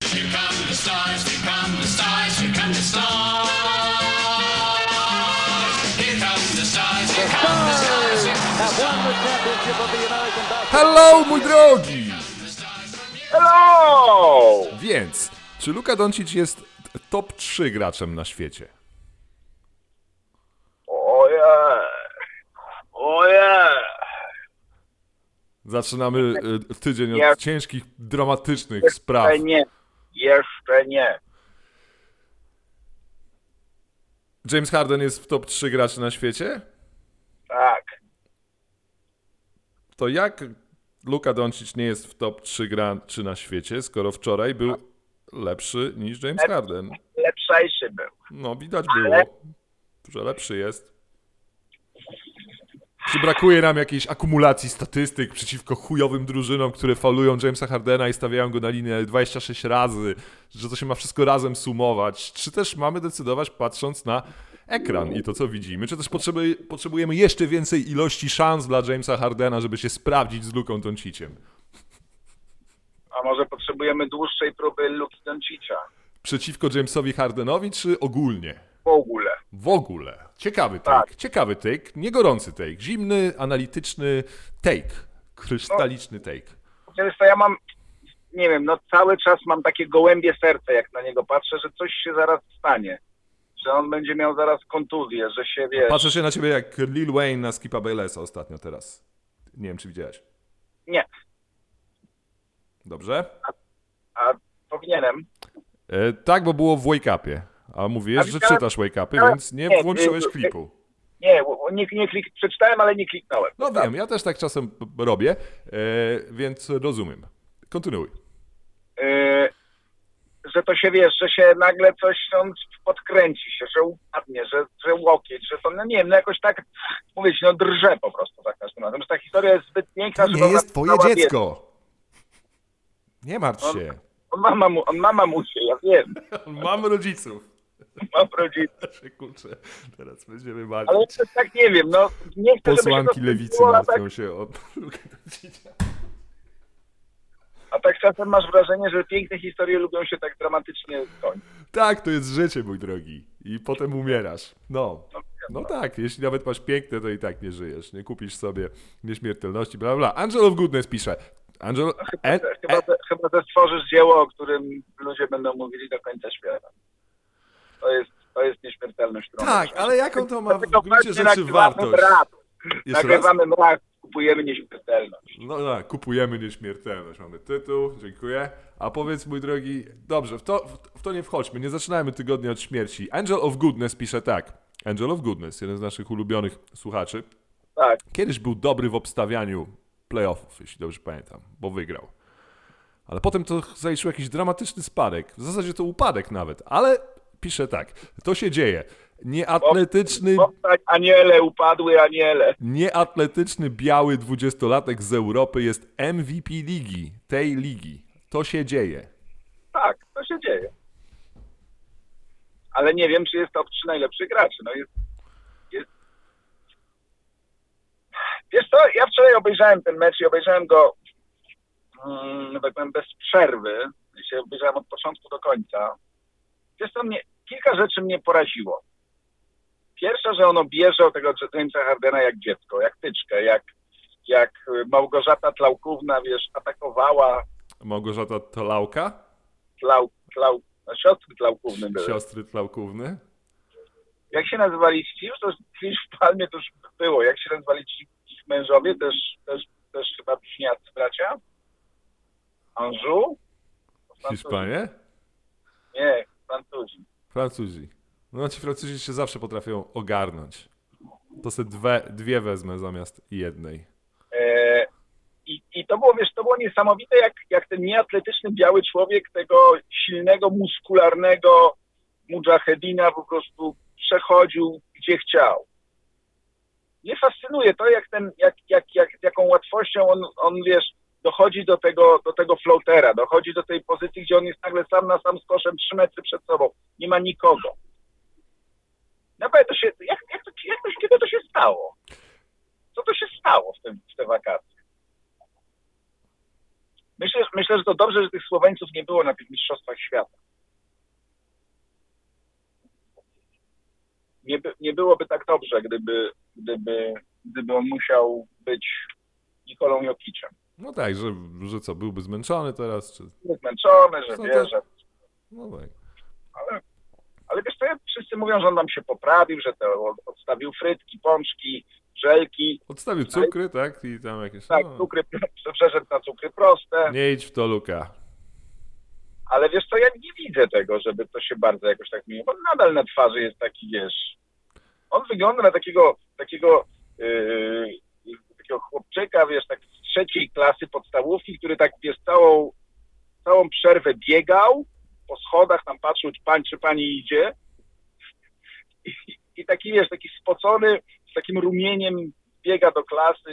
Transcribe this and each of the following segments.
Here come the stars, here come the stars, here come the stars. Here come the stars, here come the stars, here come the stars. Hello, mój drogi! Hello! Więc, czy Luka Doncic jest top 3 graczem na świecie? Ojej! Zaczynamy tydzień Nie. od ciężkich, dramatycznych spraw. Jeszcze nie. James Harden jest w top 3 graczy na świecie? Tak. To jak Luka Doncic nie jest w top 3 graczy na świecie, skoro wczoraj był lepszy niż James Harden? Lepszejszy był. No, widać było, że lepszy jest. Czy brakuje nam jakiejś akumulacji statystyk przeciwko chujowym drużynom, które faulują Jamesa Hardena i stawiają go na linię 26 razy, że to się ma wszystko razem sumować? Czy też mamy decydować patrząc na ekran i to, co widzimy? Czy też potrzebujemy jeszcze więcej ilości szans dla Jamesa Hardena, żeby się sprawdzić z Luką Donciciem? A może potrzebujemy dłuższej próby Luki Doncicia? Przeciwko Jamesowi Hardenowi, czy ogólnie? W ogóle. W ogóle. Ciekawy Tak. take, ciekawy take, nie gorący take, zimny, analityczny take, krystaliczny take. Wiesz co, ja mam, nie wiem, cały czas mam takie gołębie serce, jak na niego patrzę, że coś się zaraz stanie. Że on będzie miał zaraz kontuzję, że się, wiesz... Patrzę się na ciebie jak Lil Wayne na Skipa Baylessa ostatnio teraz. Nie wiem, czy widziałeś. Nie. Dobrze? A powinienem. Tak, bo było w Wake Upie. A mówisz, że widziałem- czytasz Wake Upy, ale- więc nie nie, włączyłeś klipu. Nie przeczytałem, ale nie kliknąłem. No wiem, ja też tak czasem robię, więc rozumiem. Kontynuuj. Że to się, wiesz, że się nagle coś on podkręci się, że upadnie, że łokieć, że to, no nie wiem, no jakoś tak, mówię ci, drże po prostu za każdym razem, że ta historia jest zbyt piękna, To żeby nie ona jest twoje została dziecko. Nie martw On- się. On ma mamusię, ja wiem, Mam rodziców. mam rodziców, Kurczę, teraz będziemy ale martwić. jeszcze tak nie wiem, nie chcę, Posłanki żeby się to lewicy skończyło, martwią się o Lukę Doncicia. a tak czasem masz wrażenie, że piękne historie lubią się tak dramatycznie kończyć. Tak, to jest życie, mój drogi. I potem umierasz. No tak, jeśli nawet masz piękne, to i tak nie żyjesz. Nie kupisz sobie nieśmiertelności, bla, bla. Angel of Goodness pisze. Chyba że stworzysz dzieło, o którym ludzie będą mówili do końca świata. To jest nieśmiertelność. którą Tak, możesz. ale jaką to ma w Dlatego gruncie właśnie rzeczy nagrywamy wartość? mrak. Jeszcze raz? Nagrywamy mrak, kupujemy nieśmiertelność. No tak, kupujemy nieśmiertelność. Mamy tytuł, dziękuję. A powiedz, mój drogi, dobrze, w to nie wchodźmy, nie zaczynajmy tygodnia od śmierci. Angel of Goodness pisze tak. Angel of Goodness, jeden z naszych ulubionych słuchaczy. Tak. Kiedyś był dobry w obstawianiu playoffów, jeśli dobrze pamiętam, bo wygrał. Ale potem to zaliczył jakiś dramatyczny spadek. W zasadzie to upadek nawet, ale pisze tak. To się dzieje. Aniele, upadły aniele. Nieatletyczny biały 20-latek z Europy jest MVP ligi, tej ligi. To się dzieje. Tak, to się dzieje. Ale nie wiem, czy jest top 3 najlepszych graczy. Jest... Wiesz co, ja wczoraj obejrzałem ten mecz i obejrzałem go tak powiem, bez przerwy. Się obejrzałem od początku do końca. Wiesz co, kilka rzeczy mnie poraziło. Pierwsza, że ono bierze od tego Jamesa Hardena jak dziecko, jak tyczkę, jak Małgorzata Tlaukówna, wiesz, atakowała Małgorzata Tlauka? siostry Tlaukówny były. Siostry Tlaukówny? Jak się nazywali ci? Już to kiedyś w Palmie to już było. Jak się nazywali ci ich mężowie? Też chyba bliźniacy bracia? Anjou? Hiszpanie? Nie, Francuzi. Francuzi. No ci Francuzi się zawsze potrafią ogarnąć. To sobie dwie wezmę zamiast jednej. I to było, wiesz, to było niesamowite, jak ten nieatletyczny biały człowiek tego silnego, muskularnego mudżahedina po prostu przechodził gdzie chciał. Mnie fascynuje to, jaką łatwością on wiesz, dochodzi do tego floatera, dochodzi do tej pozycji, gdzie on jest nagle sam na sam z koszem 3 metry przed sobą. Nie ma nikogo. Naprawdę to się, kiedy to się stało? Co to się stało w te wakacje? Myślę, że to dobrze, że tych Słoweńców nie było na tych mistrzostwach świata. Nie byłoby tak dobrze, gdyby on musiał być Nikolą Jokiciem. No tak, że co, byłby zmęczony teraz? Czy... Zmęczony, że Co wie, to- że... No tak. Ale wiesz co, wszyscy mówią, że on nam się poprawił, że odstawił frytki, pączki, żelki. Odstawił cukry, tak? I tam jakieś... Tak, no. cukry, przeszedł na cukry proste. Nie idź w to, Luka. Ale wiesz co, ja nie widzę tego, żeby to się bardzo jakoś tak zmieniło. On nadal na twarzy jest taki, wiesz... On wygląda na takiego chłopczyka, wiesz, tak z 3. klasy podstawówki, który tak, wiesz, całą przerwę biegał po schodach, tam patrzył, czy pani idzie. I taki, wiesz, taki spocony, z takim rumieniem biega do klasy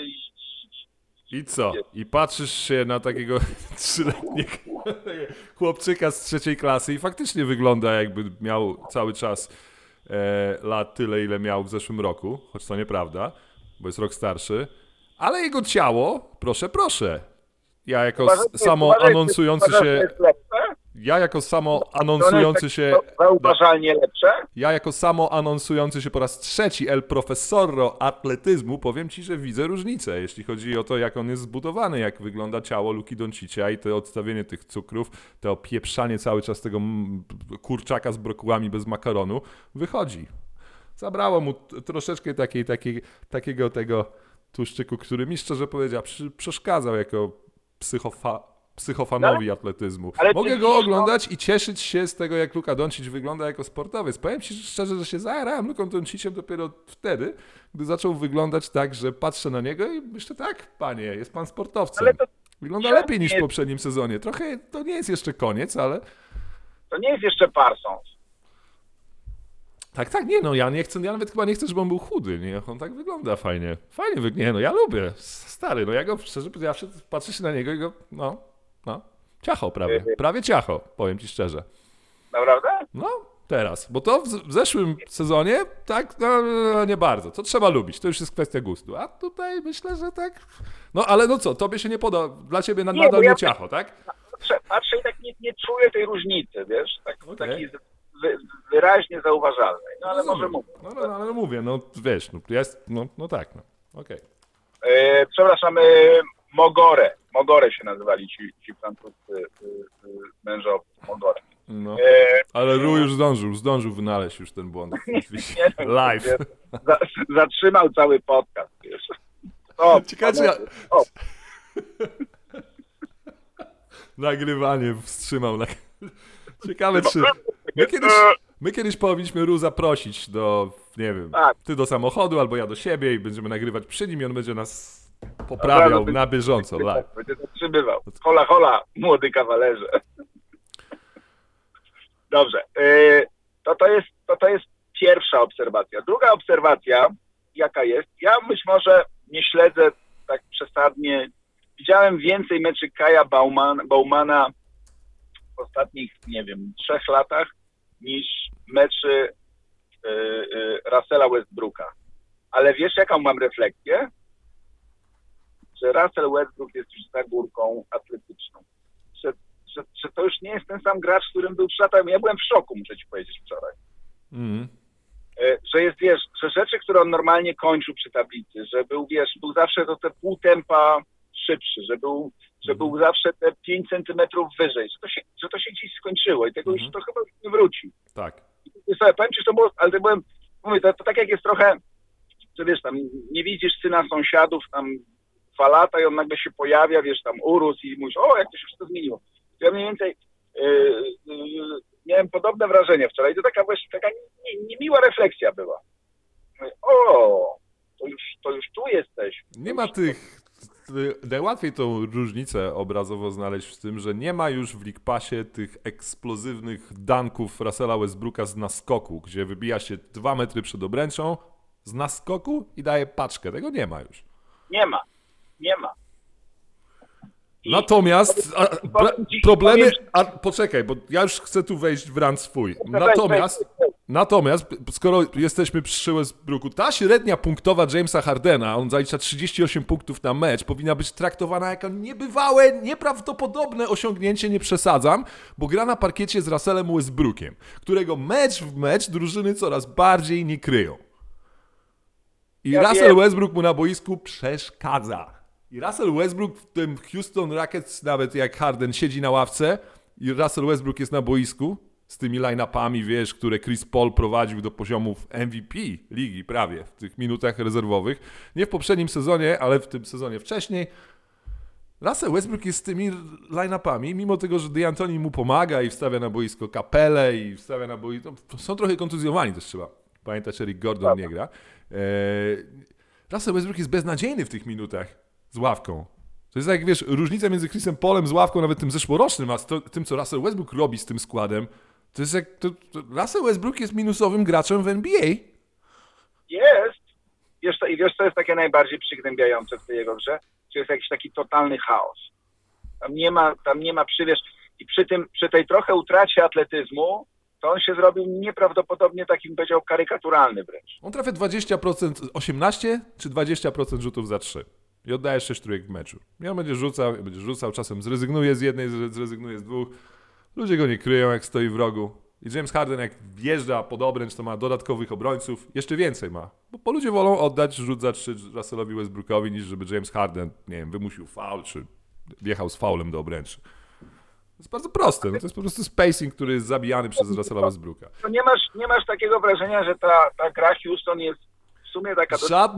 I co? I patrzysz się na takiego 3-letniego chłopczyka z 3. klasy i faktycznie wygląda, jakby miał cały czas lat tyle, ile miał w zeszłym roku, choć to nieprawda, bo jest rok starszy, ale jego ciało, proszę. Ja jako samo anonsujący się... Ja jako samo anonsujący się... Zauważalnie lepsze. Ja jako samo anonsujący się po raz 3 El Profesoro atletyzmu powiem ci, że widzę różnicę, jeśli chodzi o to, jak on jest zbudowany, jak wygląda ciało Luki Doncicia i to odstawienie tych cukrów, to opieprzanie cały czas tego kurczaka z brokułami bez makaronu wychodzi. Zabrało mu troszeczkę takiego tego tłuszczyku, który mi szczerze powiedziawszy przeszkadzał jako psychofanowi atletyzmu. Mogę go oglądać i cieszyć się z tego, jak Luka Doncic wygląda jako sportowiec. Powiem ci szczerze, że się zajarałem Luką Donciciem dopiero wtedy, gdy zaczął wyglądać tak, że patrzę na niego i myślę, tak, panie, jest pan sportowcem. Wygląda lepiej niż w poprzednim sezonie. Trochę to nie jest jeszcze koniec, ale... To nie jest jeszcze Parsons. Tak, nie, no ja nawet chyba nie chcę, żeby on był chudy, nie, on tak wygląda fajnie. Nie, no ja lubię, stary, no ja go szczerze powiedziawszy patrzę się na niego i go, no, ciacho prawie ciacho, powiem ci szczerze. Naprawdę? No, teraz, bo to w zeszłym sezonie, tak, no, nie bardzo, to trzeba lubić, to już jest kwestia gustu, a tutaj myślę, że tak, no ale no co, tobie się nie podoba, dla ciebie nadal nie ciacho, tak? Patrzę i tak nie czuję tej różnicy, wiesz, taki wyraźnie zauważalnej, no ale może mówię. No ale mówię, no wiesz, no jest, no tak, no, okej. Przepraszam, Mogore się nazywali ci francuscy mężowie, Mogore. No, ale Ru już zdążył wynaleźć już ten błąd. Live. Zatrzymał cały podcast, wiesz. Ciekawe, nagrywanie wstrzymał. Ciekawe, czy my kiedyś powinniśmy Ru zaprosić do, nie wiem, ty do samochodu albo ja do siebie i będziemy nagrywać przy nim i on będzie nas poprawiał na bieżąco. Live. Będzie zatrzymywał. Hola, młody kawalerze. Dobrze. To jest pierwsza obserwacja. Druga obserwacja, jaka jest? Ja być może nie śledzę tak przesadnie. Widziałem więcej meczy Kaja Baumana w ostatnich, nie wiem, 3 latach niż meczy Russella Westbrooka. Ale wiesz, jaką mam refleksję? Że Russell Westbrook jest już za górką atletyczną. Że to już nie jest ten sam gracz, którym był 3 lata. Ja byłem w szoku, muszę ci powiedzieć wczoraj. Że jest, wiesz, że rzeczy, które on normalnie kończył przy tablicy, że był, wiesz, był zawsze do te pół tempa szybszy, że był zawsze te 5 centymetrów wyżej, że to się gdzieś skończyło i tego już to chyba nie wróci. Tak. I sobie powiem ci, że to było, ale mówię, to tak jak jest trochę, że wiesz, tam nie widzisz syna sąsiadów, tam 2 lata i on nagle się pojawia, wiesz, tam urósł i mówisz, o, jak to się wszystko zmieniło. Ja mniej więcej miałem podobne wrażenie wczoraj. To taka właśnie taka niemiła refleksja była. Mówię, o, to już tu jesteś. Nie ma tych... Najłatwiej tą różnicę obrazowo znaleźć w tym, że nie ma już w League Passie tych eksplozywnych dunków Russella Westbrooka z naskoku, gdzie wybija się 2 metry przed obręczą z naskoku i daje paczkę. Tego nie ma już. Nie ma. Natomiast problemy... Poczekaj, bo ja już chcę tu wejść w rant swój. Natomiast Natomiast, skoro jesteśmy przy Westbrooku, ta średnia punktowa Jamesa Hardena, on zalicza 38 punktów na mecz, powinna być traktowana jako niebywałe, nieprawdopodobne osiągnięcie, nie przesadzam, bo gra na parkiecie z Russellem Westbrookiem, którego mecz w mecz drużyny coraz bardziej nie kryją. I Russell Westbrook mu na boisku przeszkadza. I Russell Westbrook w tym Houston Rockets, nawet jak Harden siedzi na ławce i Russell Westbrook jest na boisku, z tymi line-upami, wiesz, które Chris Paul prowadził do poziomów MVP ligi prawie w tych minutach rezerwowych. Nie w poprzednim sezonie, ale w tym sezonie wcześniej. Russell Westbrook jest z tymi line-upami, mimo tego, że D'Antoni mu pomaga i wstawia na boisko Capelę i wstawia na boisko... Są trochę kontuzjowani też trzeba. Pamiętać, Eric Gordon nie gra. Russell Westbrook jest beznadziejny w tych minutach z ławką. To jest jak, wiesz, różnica między Chrisem Paulem z ławką, nawet tym zeszłorocznym, a tym, co Russell Westbrook robi z tym składem. To jest jak... Russell Westbrook jest minusowym graczem w NBA. Jest. Wiesz, co jest takie najbardziej przygnębiające w tej jego grze? Że jest jakiś taki totalny chaos. Tam nie ma przywiesz... I przy tej trochę utracie atletyzmu, to on się zrobił nieprawdopodobnie takim, powiedział, karykaturalny wręcz. On trafia 20%, 18 czy 20% rzutów za 3. I oddaje 6 trójek w meczu. I on będzie rzucał, czasem zrezygnuje z jednej, zrezygnuje z dwóch. Ludzie go nie kryją, jak stoi w rogu. I James Harden, jak wjeżdża pod obręcz, to ma dodatkowych obrońców. Jeszcze więcej ma. Bo ludzie wolą oddać rzut za 3 Russellowi Westbrookowi, niż żeby James Harden, nie wiem, wymusił faul, czy wjechał z faulem do obręczy. To jest bardzo proste. No to jest po prostu spacing, który jest zabijany przez Russella Westbrooka. To nie masz takiego wrażenia, że ta gra Houston jest w sumie taka...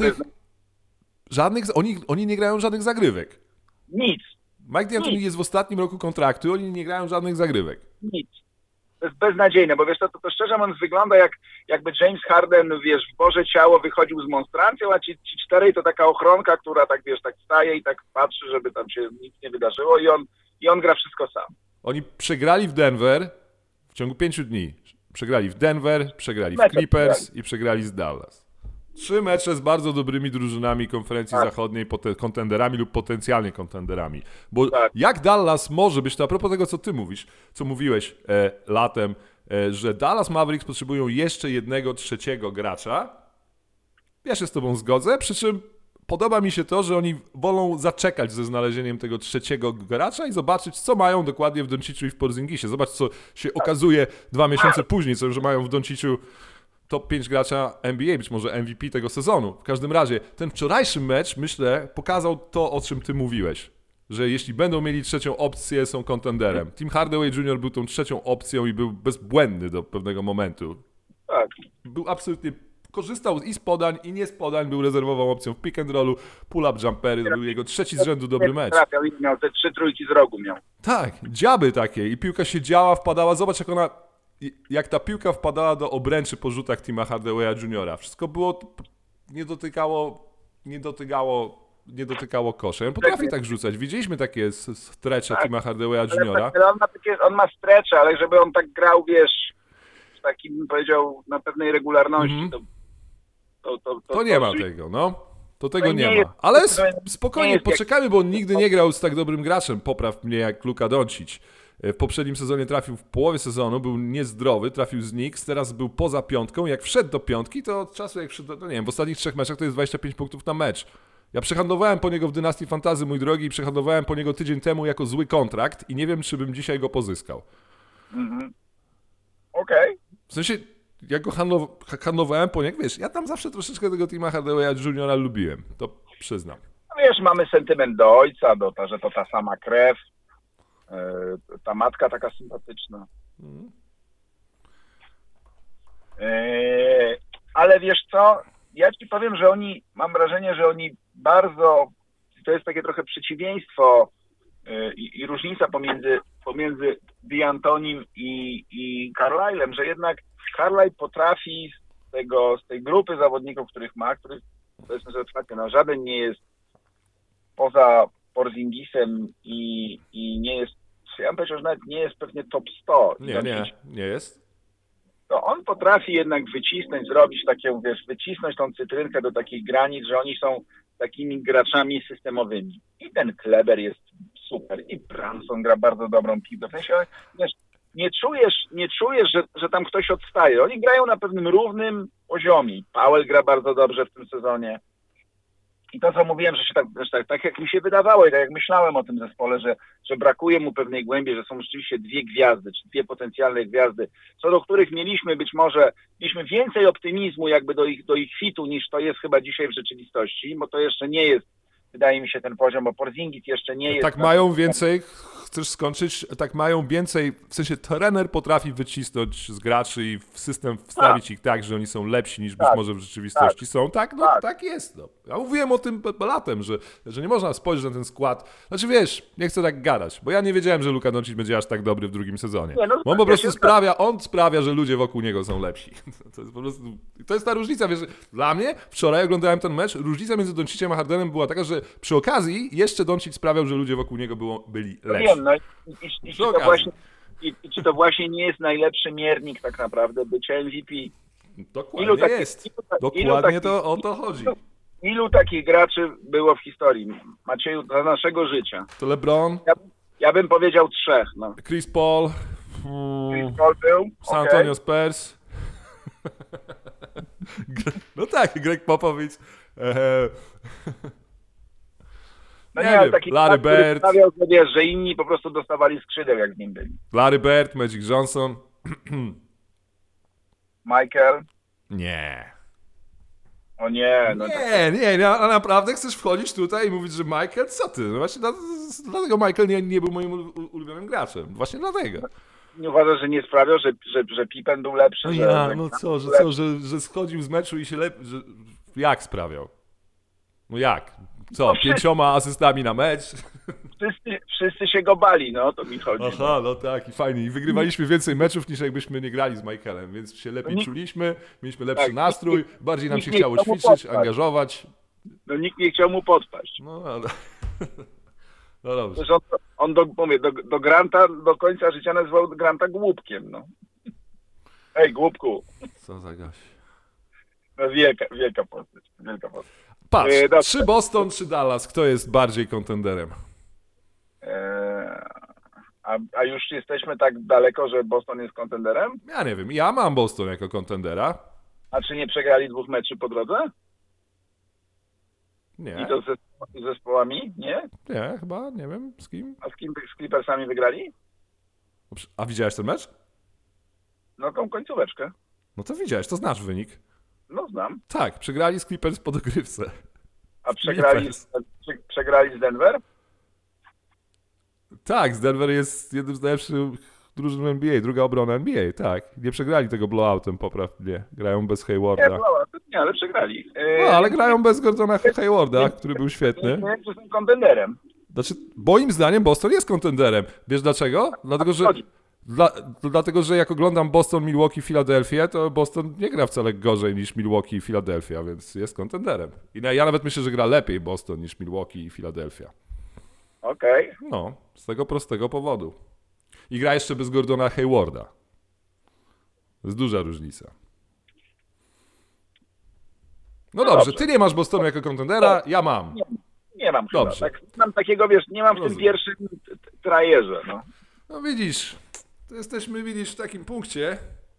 Oni nie grają żadnych zagrywek. Nic. Mike D'Antoni jest w ostatnim roku kontraktu, oni nie grają żadnych zagrywek. Nic. To jest beznadziejne, bo wiesz, to szczerze mówiąc wygląda jakby James Harden, wiesz, w Boże ciało wychodził z monstrancją, a ci czterej to taka ochronka, która tak, wiesz, tak staje i tak patrzy, żeby tam się nic nie wydarzyło i on gra wszystko sam. Oni przegrali w Denver w ciągu 5 dni. Przegrali w Denver, przegrali w Clippers i przegrali z Dallas. 3 mecze z bardzo dobrymi drużynami konferencji zachodniej, kontenderami lub potencjalnie kontenderami. Bo jak Dallas może być, to a propos tego, co ty mówisz, co mówiłeś latem, że Dallas Mavericks potrzebują jeszcze jednego trzeciego gracza, ja się z tobą zgodzę, przy czym podoba mi się to, że oni wolą zaczekać ze znalezieniem tego trzeciego gracza i zobaczyć, co mają dokładnie w Donciciu i w Porzingisie. Zobacz, co się okazuje 2 miesiące później, co że mają w Donciciu top 5 gracza NBA, być może MVP tego sezonu. W każdym razie ten wczorajszy mecz, myślę, pokazał to, o czym ty mówiłeś. Że jeśli będą mieli trzecią opcję, są kontenderem. Tim Hardaway Jr. był tą trzecią opcją i był bezbłędny do pewnego momentu. Tak. Był absolutnie... Korzystał i z podań, i nie z podań. Był rezerwową opcją w pick and rollu. Pull-up jumpery. To był jego trzeci z rzędu dobry mecz. Trafiał i miał te 3 trójki z rogu miał. Tak, dziaby takie. I piłka się działa, wpadała. Zobacz, jak ta piłka wpadała do obręczy po rzutach Tima Hardawaya Jr. Wszystko było, nie dotykało kosza. On potrafi tak rzucać. Widzieliśmy takie strecze Tima Hardawaya Jr. On ma strecze, ale żeby on tak grał, wiesz, w takim, bym powiedział, na pewnej regularności, to nie ma tego, no. To tego nie ma. Ale spokojnie, poczekajmy, bo on nigdy nie grał z tak dobrym graczem. Popraw mnie jak Luka Doncic. W poprzednim sezonie trafił w połowie sezonu, był niezdrowy, trafił z Knicks, teraz był poza piątką. Jak wszedł do piątki, to od czasu jak wszedł, no nie wiem, w ostatnich 3 meczach to jest 25 punktów na mecz. Ja przehandlowałem po niego w Dynastii Fantasy, mój drogi, i przehandlowałem po niego tydzień temu jako zły kontrakt i nie wiem, czy bym dzisiaj go pozyskał. Okej. W sensie, jak go handlowałem po niego, wiesz, ja tam zawsze troszeczkę tego Tima Hardawaya Jr. lubiłem, to przyznam. No wiesz, mamy sentyment do ojca, że to ta sama krew. Ta matka taka sympatyczna. Ale wiesz co, ja ci powiem, że mam wrażenie, że oni bardzo, to jest takie trochę przeciwieństwo i różnica pomiędzy D'Antonim i Carlisle'em, że jednak Carlisle potrafi z tej grupy zawodników, których powiedzmy sobie otwarcie, no żaden nie jest poza Porzingisem i nie jest, ja bym powiedział, że nawet nie jest pewnie top 100. Nie jest. To on potrafi jednak wycisnąć tą cytrynkę do takich granic, że oni są takimi graczami systemowymi. I ten Kleber jest super, i Branson gra bardzo dobrą piłkę. W sensie, wiesz, nie czujesz, że tam ktoś odstaje. Oni grają na pewnym równym poziomie. Powell gra bardzo dobrze w tym sezonie. I to, co mówiłem, że się tak jak mi się wydawało i tak jak myślałem o tym zespole, że brakuje mu pewnej głębi, że są rzeczywiście dwie gwiazdy, czy dwie potencjalne gwiazdy, co do których mieliśmy więcej optymizmu jakby do ich fitu, niż to jest chyba dzisiaj w rzeczywistości, bo to jeszcze nie jest, wydaje mi się, ten poziom, bo Porzingis jeszcze nie jest... Tak mają więcej, chcesz skończyć, tak mają więcej, w sensie trener potrafi wycisnąć z graczy i w system wstawić ich tak, że oni są lepsi niż być może w rzeczywistości są. Tak, no tak jest. No. Ja mówiłem o tym latem, że nie można spojrzeć na ten skład. Znaczy wiesz, nie chcę tak gadać, bo ja nie wiedziałem, że Luka Doncic będzie aż tak dobry w drugim sezonie. Bo on po prostu sprawia, że ludzie wokół niego są lepsi. To jest po prostu, to jest ta różnica, wiesz, dla mnie, wczoraj oglądałem ten mecz, różnica między Doncicem a Hardenem była taka, że przy okazji jeszcze Doncic sprawiał, że ludzie wokół niego byli lepsi. Wiem, no czy to właśnie nie jest najlepszy miernik tak naprawdę bycia MVP? Dokładnie jest. Dokładnie to o to chodzi. Ilu takich graczy było w historii? Macieju, za naszego życia? To LeBron. Ja bym powiedział 3. No. Chris Paul. Chris Paul był. San Antonio Spurs. No tak, Greg Popovich. No nie, ale taki Larry Bird. Stawiał, że wiesz, że inni po prostu dostawali skrzydeł, jak z nim byli. Larry Bird, Magic Johnson. Michael? Nie. O nie. No nie, a naprawdę chcesz wchodzić tutaj i mówić, że Michael? Co ty? No właśnie dlatego Michael nie był moim ulubionym graczem. Właśnie dlatego. Nie uważasz, że nie sprawiał, że Pippen był lepszy? Że schodził z meczu i się lepiej... Jak sprawiał? No jak? Co, 5 asystami na mecz? Wszyscy się go bali, no to mi chodzi. Aha, no tak, i fajnie. I wygrywaliśmy więcej meczów, niż jakbyśmy nie grali z Michaelem, więc się lepiej czuliśmy, mieliśmy lepszy nastrój, bardziej nam się chciało ćwiczyć, angażować. No nikt nie chciał mu podpaść. No dobrze. Zresztą on do Granta do końca życia nazywał Granta głupkiem, no. Ej, głupku. Co za gość. No wielka postać. Patrz, czy Boston, czy Dallas, kto jest bardziej kontenderem? A już jesteśmy tak daleko, że Boston jest kontenderem? Ja nie wiem, ja mam Boston jako kontendera. A czy nie przegrali 2 meczy po drodze? Nie. I to z zespołami? Nie? Nie, chyba, nie wiem, z kim. A z kim z Clippersami wygrali? A widziałeś ten mecz? No tą końcóweczkę. No to widziałeś, to znasz wynik. No znam. Tak, przegrali z Clippers po dogrywce. A przegrali z Denver? Tak, z Denver jest jednym z najlepszych drużyn NBA, druga obrona NBA, tak. Nie przegrali tego blowoutem poprawnie. Grają bez Haywarda. Nie, ale przegrali. No, ale grają bez Gordona Haywarda, który był świetny. Nie wiem, czy są kontenderem. Znaczy, moim zdaniem Boston jest kontenderem. Wiesz dlaczego? Dlatego, że jak oglądam Boston, Milwaukee, Philadelphia, to Boston nie gra wcale gorzej niż Milwaukee i Philadelphia, więc jest kontenderem. I ja nawet myślę, że gra lepiej Boston niż Milwaukee i Philadelphia. Okej. No, z tego prostego powodu. I gra jeszcze bez Gordona Haywarda. To jest duża różnica. No dobrze, ty nie masz Bostonu jako kontendera, ja mam. Nie mam chyba. Dobrze. Tak, mam takiego, wiesz, nie mam w tym pierwszym trajerze, no. No widzisz, to jesteśmy, w takim punkcie,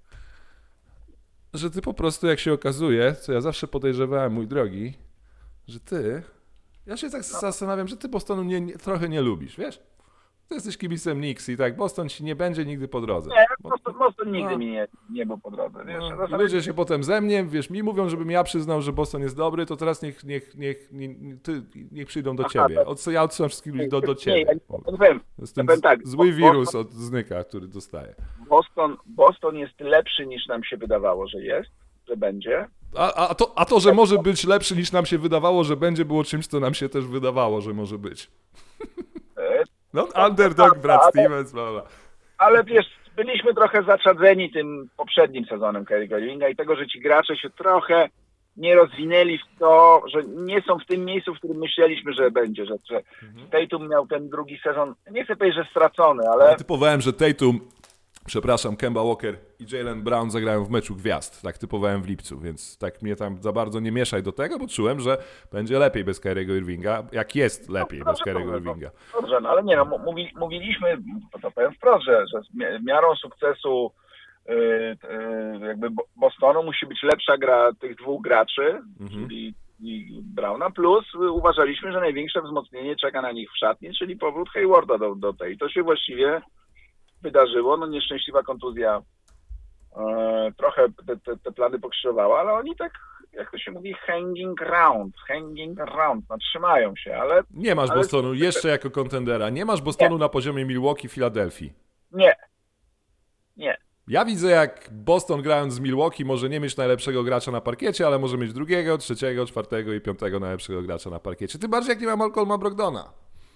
że ty po prostu, jak się okazuje, co ja zawsze podejrzewałem, mój drogi, że ty, ja się tak zastanawiam, że ty Bostonu trochę nie lubisz, wiesz? Ty jesteś kibicem Knicks i tak, Boston ci nie będzie nigdy po drodze. Nie, Boston nigdy mi nie był po drodze, wiesz? I ludzie się potem ze mnie, wiesz, mi mówią, żebym ja przyznał, że Boston jest dobry, to teraz niech przyjdą do ciebie. Ja odsyłam wszystkich ludzi do ciebie. To jest ten zły wirus od Znyka, który dostaje. Boston jest lepszy niż nam się wydawało, że jest, że będzie. A to, że może być lepszy niż nam się wydawało, że będzie, było czymś, co nam się też wydawało, że może być. No, underdog, Brad Stevens, bla, bla. Ale wiesz, byliśmy trochę zaczadzeni tym poprzednim sezonem Kyriego Irvinga i tego, że ci gracze się trochę nie rozwinęli w to, że nie są w tym miejscu, w którym myśleliśmy, że będzie, że Tatum miał ten drugi sezon, nie chcę powiedzieć, że stracony, ale... Ja typowałem, że Tatum przepraszam, Kemba Walker i Jaylen Brown zagrają w meczu gwiazd. Tak typowałem w lipcu, więc tak mnie tam za bardzo nie mieszaj do tego, bo czułem, że będzie lepiej bez Kyriego Irvinga, jak jest lepiej bez Kyriego Irvinga. Dobrze, no ale nie, no, mówiliśmy, to powiem wprost, że miarą sukcesu jakby Bostonu musi być lepsza gra tych dwóch graczy, czyli Browna, plus uważaliśmy, że największe wzmocnienie czeka na nich w szatni, czyli powrót Haywarda do tej. To się właściwie wydarzyło, no nieszczęśliwa kontuzja trochę te plany pokrzyżowała, ale oni tak, jak to się mówi, hanging around, no trzymają się, ale... Nie masz Bostonu jeszcze jako kontendera, nie masz Bostonu na poziomie Milwaukee, Filadelfii. Nie. Ja widzę, jak Boston grając z Milwaukee może nie mieć najlepszego gracza na parkiecie, ale może mieć drugiego, trzeciego, czwartego i piątego najlepszego gracza na parkiecie. Tym bardziej jak nie ma Malcolma Brogdona.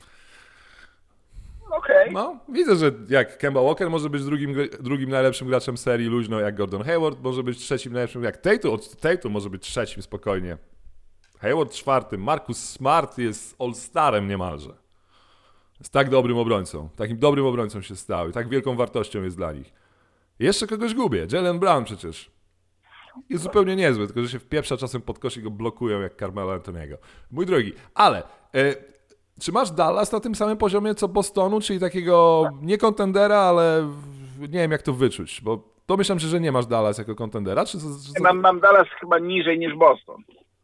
Okej. No, widzę, że jak Kemba Walker może być drugim najlepszym graczem serii luźno, jak Gordon Hayward może być trzecim najlepszym, jak Tatum może być trzecim spokojnie. Hayward czwartym, Marcus Smart jest all-starem niemalże. Jest tak dobrym obrońcą, takim dobrym obrońcą się stał i tak wielką wartością jest dla nich. Jeszcze kogoś gubię. Jaylen Brown przecież. Jest zupełnie niezły, tylko że się wpieprza czasem pod kosz i go blokują jak Carmelo Antoniego. Mój drogi, ale czy masz Dallas na tym samym poziomie co Bostonu, czyli takiego nie kontendera, ale nie wiem jak to wyczuć, bo domyślam się, że nie masz Dallas jako kontendera? Mam Dallas chyba niżej niż Boston.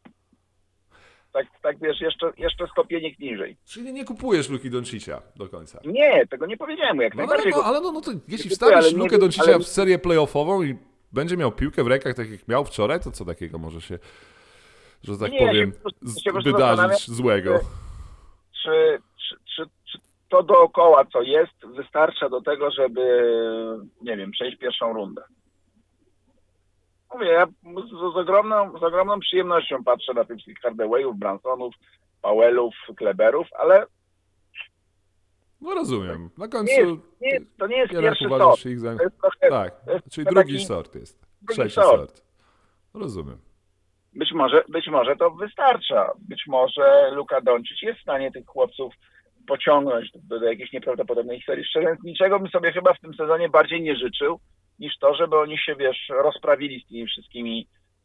Tak wiesz, jeszcze stopienik niżej. Czyli nie kupujesz Luki Doncicia do końca. Nie, tego nie powiedziałem, jak najbardziej. Ale to jeśli wstawisz Lukę Doncicia w serię playoffową i będzie miał piłkę w rękach tak jak miał wczoraj, to co takiego może się, że tak powiem, wydarzyć złego? Czy to dookoła, co jest, wystarcza do tego, żeby, nie wiem, przejść pierwszą rundę? Mówię, ja z ogromną przyjemnością patrzę na tych Hardawayów, Bransonów, Powellów, Kleberów, ale... No rozumiem. Na końcu... To nie jest pierwszy sort. sort. Czyli drugi sort jest. Trzeci sort. Rozumiem. Być może to wystarcza. Być może Luka Doncic jest w stanie tych chłopców pociągnąć do jakiejś nieprawdopodobnej historii. Szczerze, niczego bym sobie chyba w tym sezonie bardziej nie życzył, niż to, żeby oni się, rozprawili z tymi wszystkimi,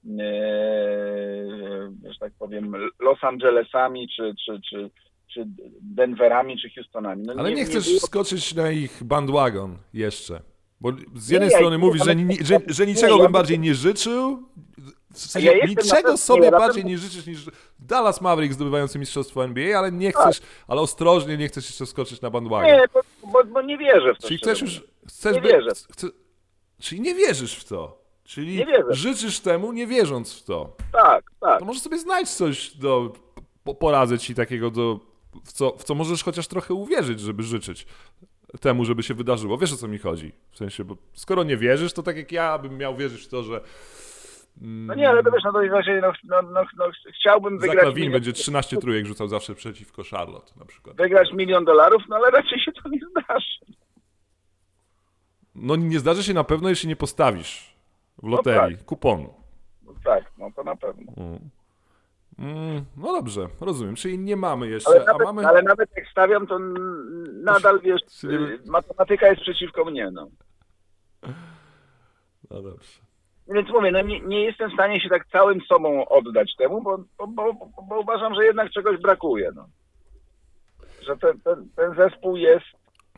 że tak powiem, Los Angelesami, czy Denverami, czy Houstonami. No ale nie chcesz wskoczyć na ich bandwagon jeszcze. Bo z jednej strony mówisz, że niczego bym bardziej nie życzył. W sensie niczego sobie bardziej nie życzysz niż Dallas Mavericks zdobywający mistrzostwo NBA, ale nie chcesz, ale ostrożnie nie chcesz jeszcze wskoczyć na bandwagon. Nie, bo nie wierzę w to. Czyli chcesz czyli nie wierzysz w to. Czyli życzysz temu, nie wierząc w to. Tak. To może sobie znajdź coś poradzę ci takiego, w co możesz chociaż trochę uwierzyć, żeby życzyć temu, żeby się wydarzyło. Wiesz, o co mi chodzi? W sensie, bo skoro nie wierzysz, to tak jak ja bym miał wierzyć w to, że... No nie, ale to wiesz, chciałbym wygrać... Zaklawin będzie 13 trójek rzucał zawsze przeciwko Charlotte na przykład. Wygrać $1 milion, no ale raczej się to nie zdarzy. No nie zdarzy się na pewno, jeśli nie postawisz w loterii kuponu. No tak, no to na pewno. No dobrze, rozumiem. Czyli nie mamy jeszcze, ale nawet jak stawiam, to nadal, wiesz, matematyka jest przeciwko mnie, no. No dobrze. Więc mówię, no nie jestem w stanie się tak całym sobą oddać temu, bo uważam, że jednak czegoś brakuje, no. Że ten zespół jest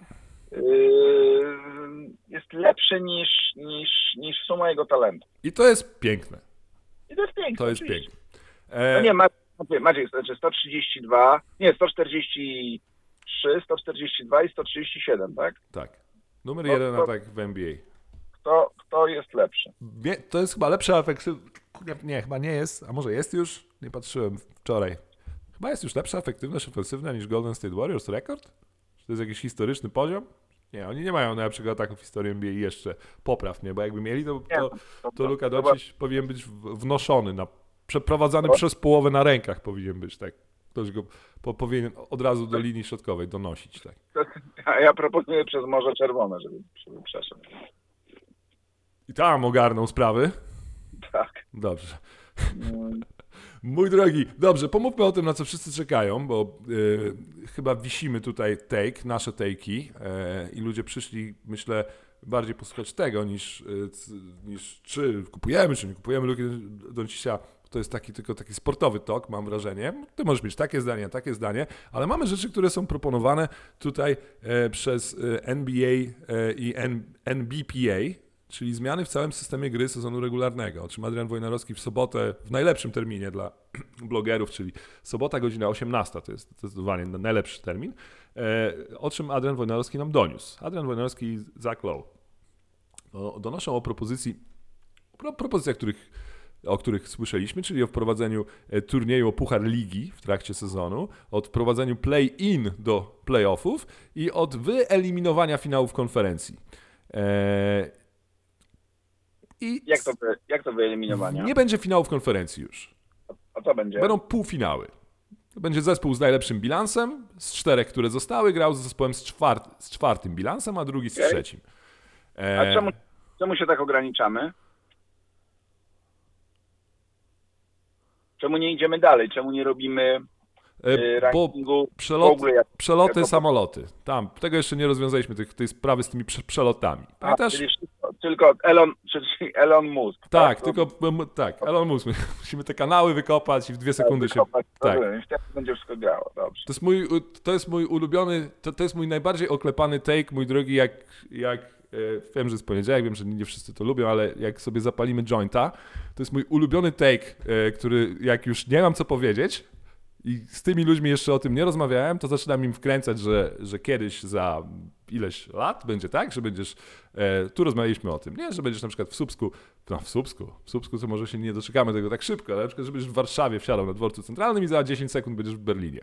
lepszy niż suma jego talentu. I to jest piękne. To jest piękne. No nie, Maciek, znaczy 132, nie, 143, 142 i 137, tak? Tak. Numer 1 atak w NBA. Kto jest lepszy? To jest chyba lepsza efektywność. Nie, chyba nie jest. A może jest już? Nie patrzyłem wczoraj. Chyba jest już lepsza efektywność ofensywna niż Golden State Warriors rekord? Czy to jest jakiś historyczny poziom? Nie, oni nie mają najlepszego ataku w historii NBA jeszcze. Popraw mnie, bo jakby mieli, to Luka Doncic powinien być wnoszony, przeprowadzany przez połowę na rękach powinien być, tak. Ktoś go powinien od razu do linii środkowej donosić, tak. A ja proponuję przez Morze Czerwone, żeby przeszedł. I tam ogarną sprawy? Tak. Dobrze. Mój drogi, dobrze, pomówmy o tym, na co wszyscy czekają, bo chyba wisimy tutaj nasze take'i i ludzie przyszli, myślę, bardziej posłuchać tego niż czy kupujemy, czy nie kupujemy Luki Doncicza. To jest tylko taki sportowy talk, mam wrażenie. Ty możesz mieć takie zdanie, ale mamy rzeczy, które są proponowane tutaj przez NBA i NBPA, czyli zmiany w całym systemie gry sezonu regularnego, o czym Adrian Wojnarowski w sobotę, w najlepszym terminie dla blogerów, czyli sobota godzina 18, to jest zdecydowanie najlepszy termin, o czym Adrian Wojnarowski nam doniósł. Adrian Wojnarowski i Zach Lowe donoszą o propozycjach, o których słyszeliśmy, czyli o wprowadzeniu turnieju o Puchar Ligi w trakcie sezonu, od wprowadzeniu play-in do play-offów i od wyeliminowania finałów konferencji. Jak to wyeliminowanie? Nie będzie finałów konferencji już. A co będzie? Będą półfinały. To będzie zespół z najlepszym bilansem, z 4, które zostały, grał z zespołem z czwartym bilansem, a drugi z trzecim. A czemu się tak ograniczamy? Czemu nie idziemy dalej? Czemu nie robimy rankingu? Przeloty, samoloty. Tego jeszcze nie rozwiązaliśmy, tej sprawy z tymi przelotami. Pamiętasz? Czyli tylko Elon Musk. Tak, Elon Musk. Musimy te kanały wykopać i w 2 sekundy się... Tak. Wtedy będzie wszystko grało, dobrze. To jest mój ulubiony, to jest mój najbardziej oklepany take, mój drogi, jak wiem, że jest poniedziałek, wiem, że nie wszyscy to lubią, ale jak sobie zapalimy jointa, to jest mój ulubiony take, który jak już nie mam co powiedzieć i z tymi ludźmi jeszcze o tym nie rozmawiałem, to zaczynam im wkręcać, że kiedyś za ileś lat będzie tak, że będziesz, tu rozmawialiśmy o tym, nie, że będziesz na przykład w Słupsku to może się nie doczekamy tego tak szybko, ale na przykład, że będziesz w Warszawie wsiadał na dworcu centralnym i za 10 sekund będziesz w Berlinie.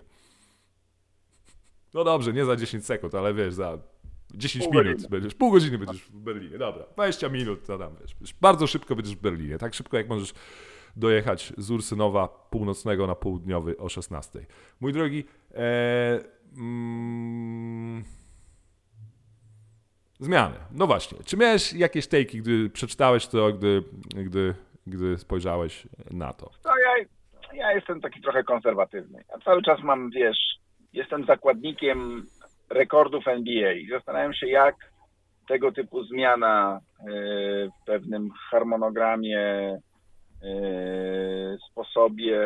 No dobrze, nie za 10 sekund, ale wiesz, za 10 minut będziesz, pół godziny będziesz w Berlinie, dobra, 20 minut, to tam wiesz, bardzo szybko będziesz w Berlinie, tak szybko jak możesz dojechać z Ursynowa północnego na południowy o 16. Mój drogi, zmiany. No właśnie, czy miałeś jakieś take'i, gdy przeczytałeś to, gdy spojrzałeś na to? No ja jestem taki trochę konserwatywny. Ja cały czas jestem zakładnikiem rekordów NBA i zastanawiam się, jak tego typu zmiana w pewnym harmonogramie, sposobie,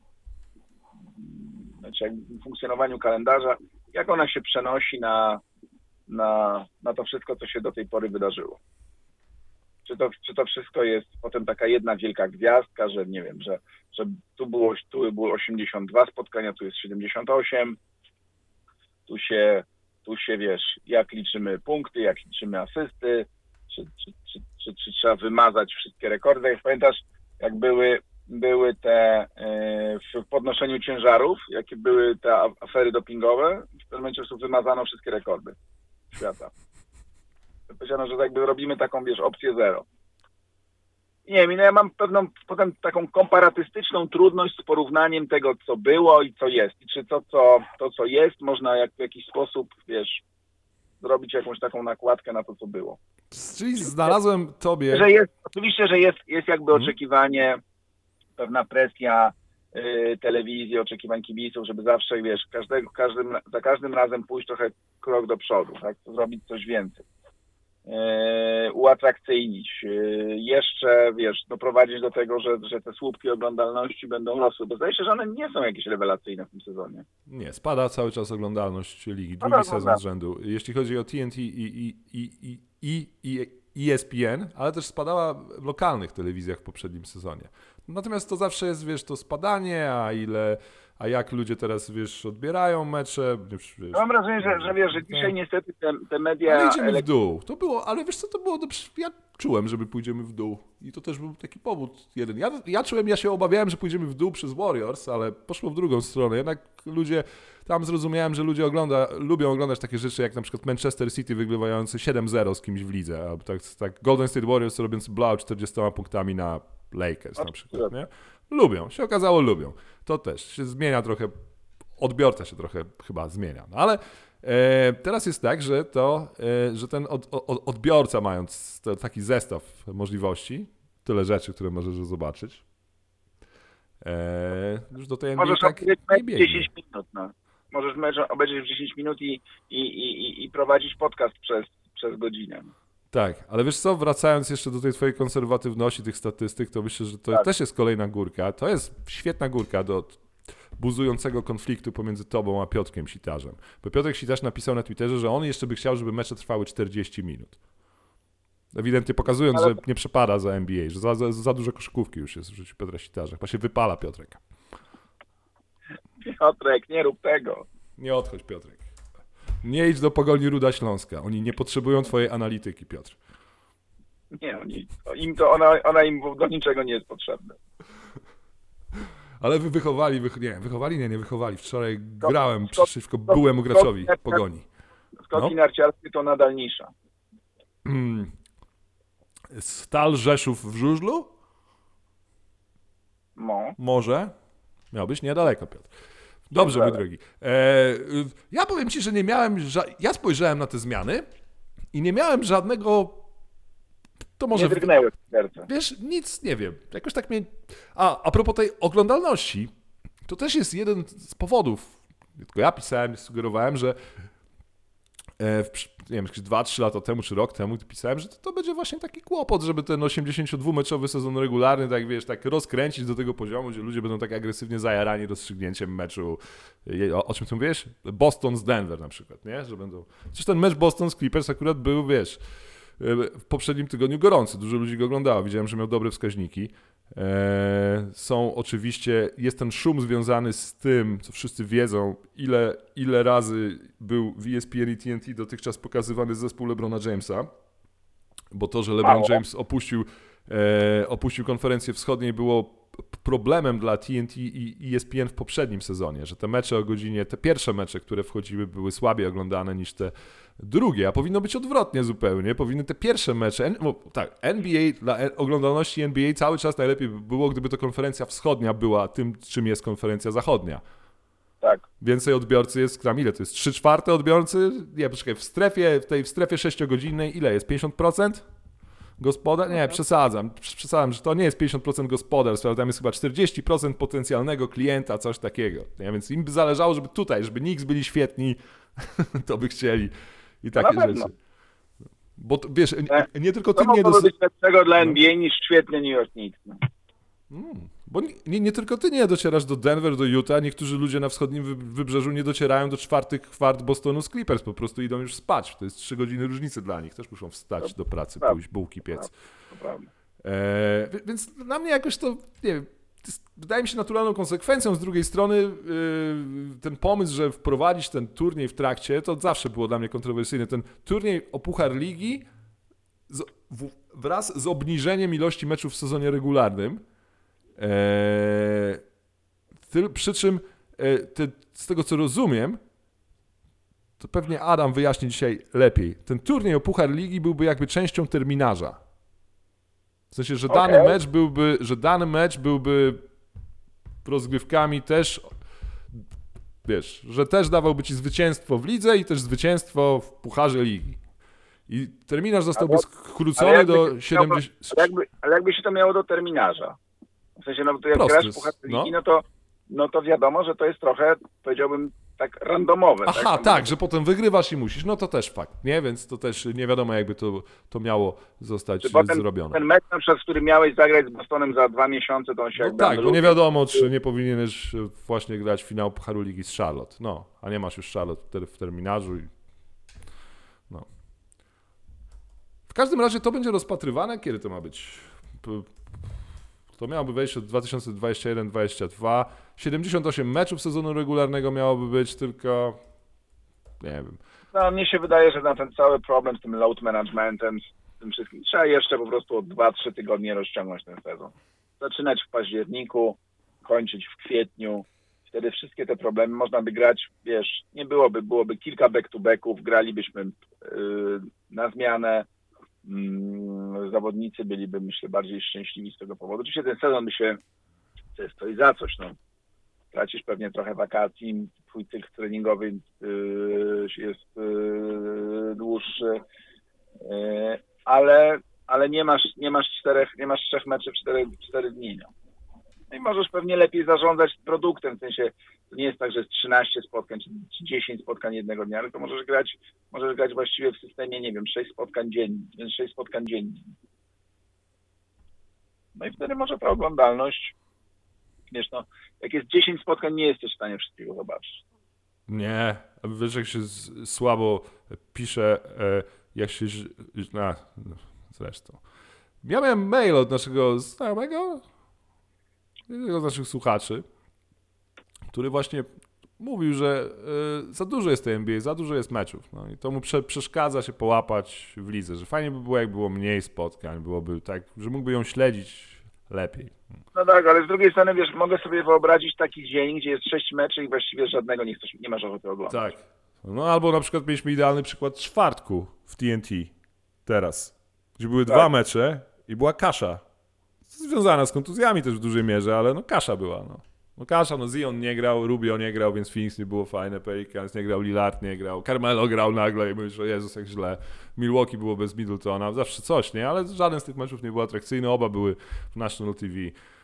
funkcjonowaniu kalendarza, jak ona się przenosi na to wszystko, co się do tej pory wydarzyło. Czy to wszystko jest potem taka jedna wielka gwiazdka, że nie wiem, że tu było 82 spotkania, tu jest 78, tu się wiesz, jak liczymy punkty, jak liczymy asysty, czy trzeba wymazać wszystkie rekordy. Jak pamiętasz, jak były te w podnoszeniu ciężarów, jakie były te afery dopingowe, w pewnym momencie wymazano wszystkie rekordy świata. Powiedziano, że jakby robimy taką, wiesz, opcję 0. Nie wiem, ja mam potem taką komparatystyczną trudność z porównaniem tego, co było i co jest. I czy to, co jest, można w jakiś sposób, wiesz, zrobić jakąś taką nakładkę na to, co było. Czyli znalazłem tobie... Oczywiście, że jest jakby oczekiwanie, pewna presja telewizji, oczekiwań kibiców, żeby zawsze, wiesz, za każdym razem pójść trochę krok do przodu, tak? Zrobić coś więcej. Uatrakcyjnić, jeszcze, wiesz, doprowadzić do tego, że te słupki oglądalności będą rosły, bo zdaje się, że one nie są jakieś rewelacyjne w tym sezonie. Nie, spada cały czas oglądalność ligi, drugi sezon z rzędu. Jeśli chodzi o TNT i ESPN, ale też spadała w lokalnych telewizjach w poprzednim sezonie. Natomiast to zawsze jest, wiesz, to spadanie, a jak ludzie teraz, wiesz, odbierają mecze. Wiesz, mam wrażenie, że dzisiaj niestety te media... Ale idziemy w dół. To było, ale wiesz co, to było... Ja czułem, żeby pójdziemy w dół. I to też był taki powód jeden. Ja się obawiałem, że pójdziemy w dół przez Warriors, ale poszło w drugą stronę. Jednak ludzie... Tam zrozumiałem, że ludzie lubią oglądać takie rzeczy, jak na przykład Manchester City wygrywający 7-0 z kimś w lidze, albo tak Golden State Warriors robiąc blowout 40 punktami na Lakers na przykład, nie? Lubią, się okazało lubią. To też się zmienia trochę, odbiorca się trochę chyba zmienia. No ale teraz jest tak, że ten odbiorca, mając taki zestaw możliwości, tyle rzeczy, które możesz zobaczyć, już do tej NBA tak nie biegnie. 10 minut, no. Możesz obejrzeć w 10 minut i prowadzić podcast przez godzinę. Tak, ale wiesz co, wracając jeszcze do tej twojej konserwatywności tych statystyk, to myślę, że to też jest kolejna górka. To jest świetna górka do buzującego konfliktu pomiędzy tobą a Piotrkiem Sitarzem. Bo Piotrek Sitarz napisał na Twitterze, że on jeszcze by chciał, żeby mecze trwały 40 minut. Ewidentnie pokazując, że nie przepada za NBA, że za dużo koszykówki już jest w życiu Piotra Sitarza. Chyba się wypala Piotrek. Piotrek, nie rób tego. Nie odchodź, Piotrek. Nie idź do Pogoni Ruda Śląska. Oni nie potrzebują twojej analityki, Piotr. Nie, ona im do niczego nie jest potrzebna. Ale wy nie wychowali. Wczoraj grałem przeciwko byłemu graczowi Pogoni. Skoki narciarskie to nadal nisza. Stal Rzeszów w żużlu? Może. Miał być niedaleko, Piotr. Dobrze, mój drogi. Ja powiem ci, że nie miałem... Ja spojrzałem na te zmiany i nie miałem żadnego... To może... Nie drgnęły w serce. Wiesz, nic nie wiem. Jakoś tak mnie... A propos tej oglądalności, to też jest jeden z powodów. Tylko ja pisałem, sugerowałem, że nie wiem, 2-3 lata temu, czy rok temu pisałem, że to będzie właśnie taki kłopot, żeby ten 82-meczowy sezon regularny, tak wiesz, tak rozkręcić do tego poziomu, gdzie ludzie będą tak agresywnie zajarani rozstrzygnięciem meczu. O czym ty mówisz? Boston z Denver na przykład, nie? Że będą... Przecież ten mecz Boston z Clippers akurat był, wiesz, w poprzednim tygodniu gorący. Dużo ludzi go oglądało. Widziałem, że miał dobre wskaźniki. Są oczywiście, jest ten szum związany z tym, co wszyscy wiedzą, ile razy był w ESPN i TNT dotychczas pokazywany zespół LeBrona Jamesa, bo to, że LeBron James opuścił konferencję wschodniej było problemem dla TNT i ESPN w poprzednim sezonie, że te mecze o godzinie, te pierwsze mecze, które wchodziły, były słabiej oglądane niż te drugie, a powinno być odwrotnie zupełnie. Powinny te pierwsze mecze, NBA, dla oglądalności NBA cały czas najlepiej by było, gdyby to konferencja wschodnia była tym, czym jest konferencja zachodnia. Tak. Więcej odbiorcy jest, tam ile to jest? 3/4 odbiorcy? Nie, poczekaj, w strefie 6-godzinnej ile jest? 50%? Gospodarstw? Nie, przesadzam, że to nie jest 50% gospodarstw, ale tam jest chyba 40% potencjalnego klienta, coś takiego. Nie? Więc im by zależało, żeby tutaj, żeby Knicks byli świetni, to by chcieli i takie rzeczy. Bo wiesz, nie tylko ty nie... To mogło być lepszego dla NBA niż świetnie New York Knicks. Bo nie tylko ty nie docierasz do Denver, do Utah, niektórzy ludzie na wschodnim wybrzeżu nie docierają do 4 kwart Bostonu z Clippers, po prostu idą już spać. To jest 3 godziny różnicy dla nich, też muszą wstać do pracy, pójść, bułki piec. Więc na mnie jakoś to, nie wiem, wydaje mi się naturalną konsekwencją. Z drugiej strony ten pomysł, że wprowadzić ten turniej w trakcie, to zawsze było dla mnie kontrowersyjne. Ten turniej o Puchar Ligi wraz z obniżeniem ilości meczów w sezonie regularnym, przy czym z tego co rozumiem, to pewnie Adam wyjaśni dzisiaj lepiej, ten turniej o Puchar Ligi byłby jakby częścią terminarza. W sensie, że dany mecz byłby rozgrywkami też, wiesz, że też dawałby ci zwycięstwo w lidze i też zwycięstwo w Pucharze Ligi. I terminarz zostałby skrócony do 70... Ale jakby się to miało do terminarza? W sensie, no to jak grasz w Puchar Ligi, no to wiadomo, że to jest trochę, powiedziałbym, tak randomowe. Aha, tak, że potem wygrywasz i musisz. No to też fakt, nie? Więc to też nie wiadomo, jakby to miało zostać zrobione. Ten mecz, na przykład, który miałeś zagrać z Bostonem za 2 miesiące, to on się jakby... Tak, bo nie wiadomo, czy nie powinieneś właśnie grać finał Pucharu Ligi z Charlotte. No, a nie masz już Charlotte w terminarzu i... No. W każdym razie to będzie rozpatrywane. Kiedy to ma być? To miałoby wejść od 2021-2022. 78 meczów sezonu regularnego miałoby być, tylko nie wiem. No, mnie się wydaje, że na ten cały problem z tym load managementem, z tym wszystkim, trzeba jeszcze po prostu o 2-3 tygodnie rozciągnąć ten sezon. Zaczynać w październiku, kończyć w kwietniu. Wtedy wszystkie te problemy można by grać, wiesz, nie byłoby kilka back-to-backów, gralibyśmy na zmianę. Zawodnicy byliby, myślę, bardziej szczęśliwi z tego powodu. Oczywiście ten sezon by się stoi za coś, no. Tracisz pewnie trochę wakacji, twój cykl treningowy jest dłuższy, ale nie masz 3 meczy w 4 dni. No. No i możesz pewnie lepiej zarządzać produktem, w sensie to nie jest tak, że jest 13 spotkań czy 10 spotkań jednego dnia, tylko możesz grać właściwie w systemie, nie wiem, 6 spotkań dziennie, więc 6 spotkań dziennie. No i wtedy może ta oglądalność, wiesz, no, jak jest 10 spotkań, nie jesteś w stanie wszystkiego zobaczyć. Nie, wiesz jak się słabo pisze, jak się... Zresztą. Ja miałem mail od naszego znajomego, jednego z naszych słuchaczy, który właśnie mówił, że za dużo jest tej NBA, za dużo jest meczów. No i to mu przeszkadza się połapać w lidze, że fajnie by było, jak było mniej spotkań, byłoby tak, że mógłby ją śledzić lepiej. No tak, ale z drugiej strony, wiesz, mogę sobie wyobrazić taki dzień, gdzie jest 6 meczy i właściwie żadnego nie masz ochoty oglądać. Tak. No albo na przykład mieliśmy idealny przykład czwartku w TNT teraz, gdzie były 2 mecze i była kasza. Związana z kontuzjami też w dużej mierze, ale no kasza była, no. No kasza, no Zion nie grał, Rubio nie grał, więc Phoenix nie było fajne, Pelicans nie grał, Lillard nie grał, Carmelo grał nagle i mówisz, o Jezus, jak źle. Milwaukee było bez Middletona, zawsze coś, nie? Ale żaden z tych meczów nie był atrakcyjny, oba były w National TV,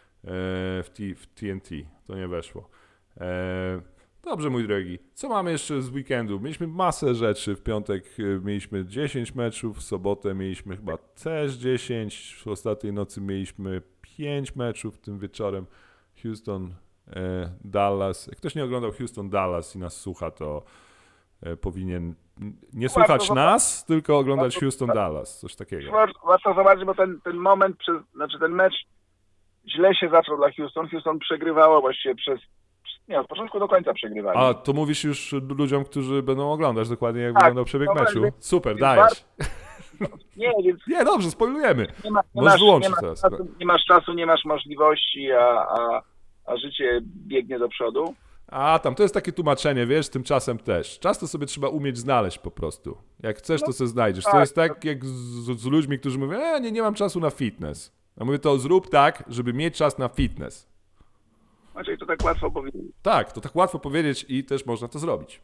w TNT, to nie weszło. Dobrze, mój drogi, co mamy jeszcze z weekendu? Mieliśmy masę rzeczy, w piątek mieliśmy 10 meczów, w sobotę mieliśmy chyba też 10, w ostatniej nocy mieliśmy 5 meczów, tym wieczorem Houston, Dallas. Jak ktoś nie oglądał Houston-Dallas i nas słucha, to powinien nie słuchać nas, tylko oglądać Houston-Dallas, coś takiego. Warto zobaczyć, bo ten moment, ten mecz źle się zaczął dla Houston. Houston przegrywało właściwie od początku do końca przegrywali. A to mówisz już ludziom, którzy będą oglądać dokładnie, jak tak, wyglądał przebieg meczu? Super, więc dajesz. Więc Nie, dobrze, spoilujemy. Nie masz czasu, nie masz możliwości, a życie biegnie do przodu. A tam to jest takie tłumaczenie, wiesz, tymczasem też. Czas to sobie trzeba umieć znaleźć po prostu. Jak chcesz, to sobie znajdziesz. To jest tak jak z ludźmi, którzy mówią, nie mam czasu na fitness. Ja mówię, to zrób tak, żeby mieć czas na fitness. Znaczy, to tak łatwo powiedzieć. Tak, to tak łatwo powiedzieć i też można to zrobić.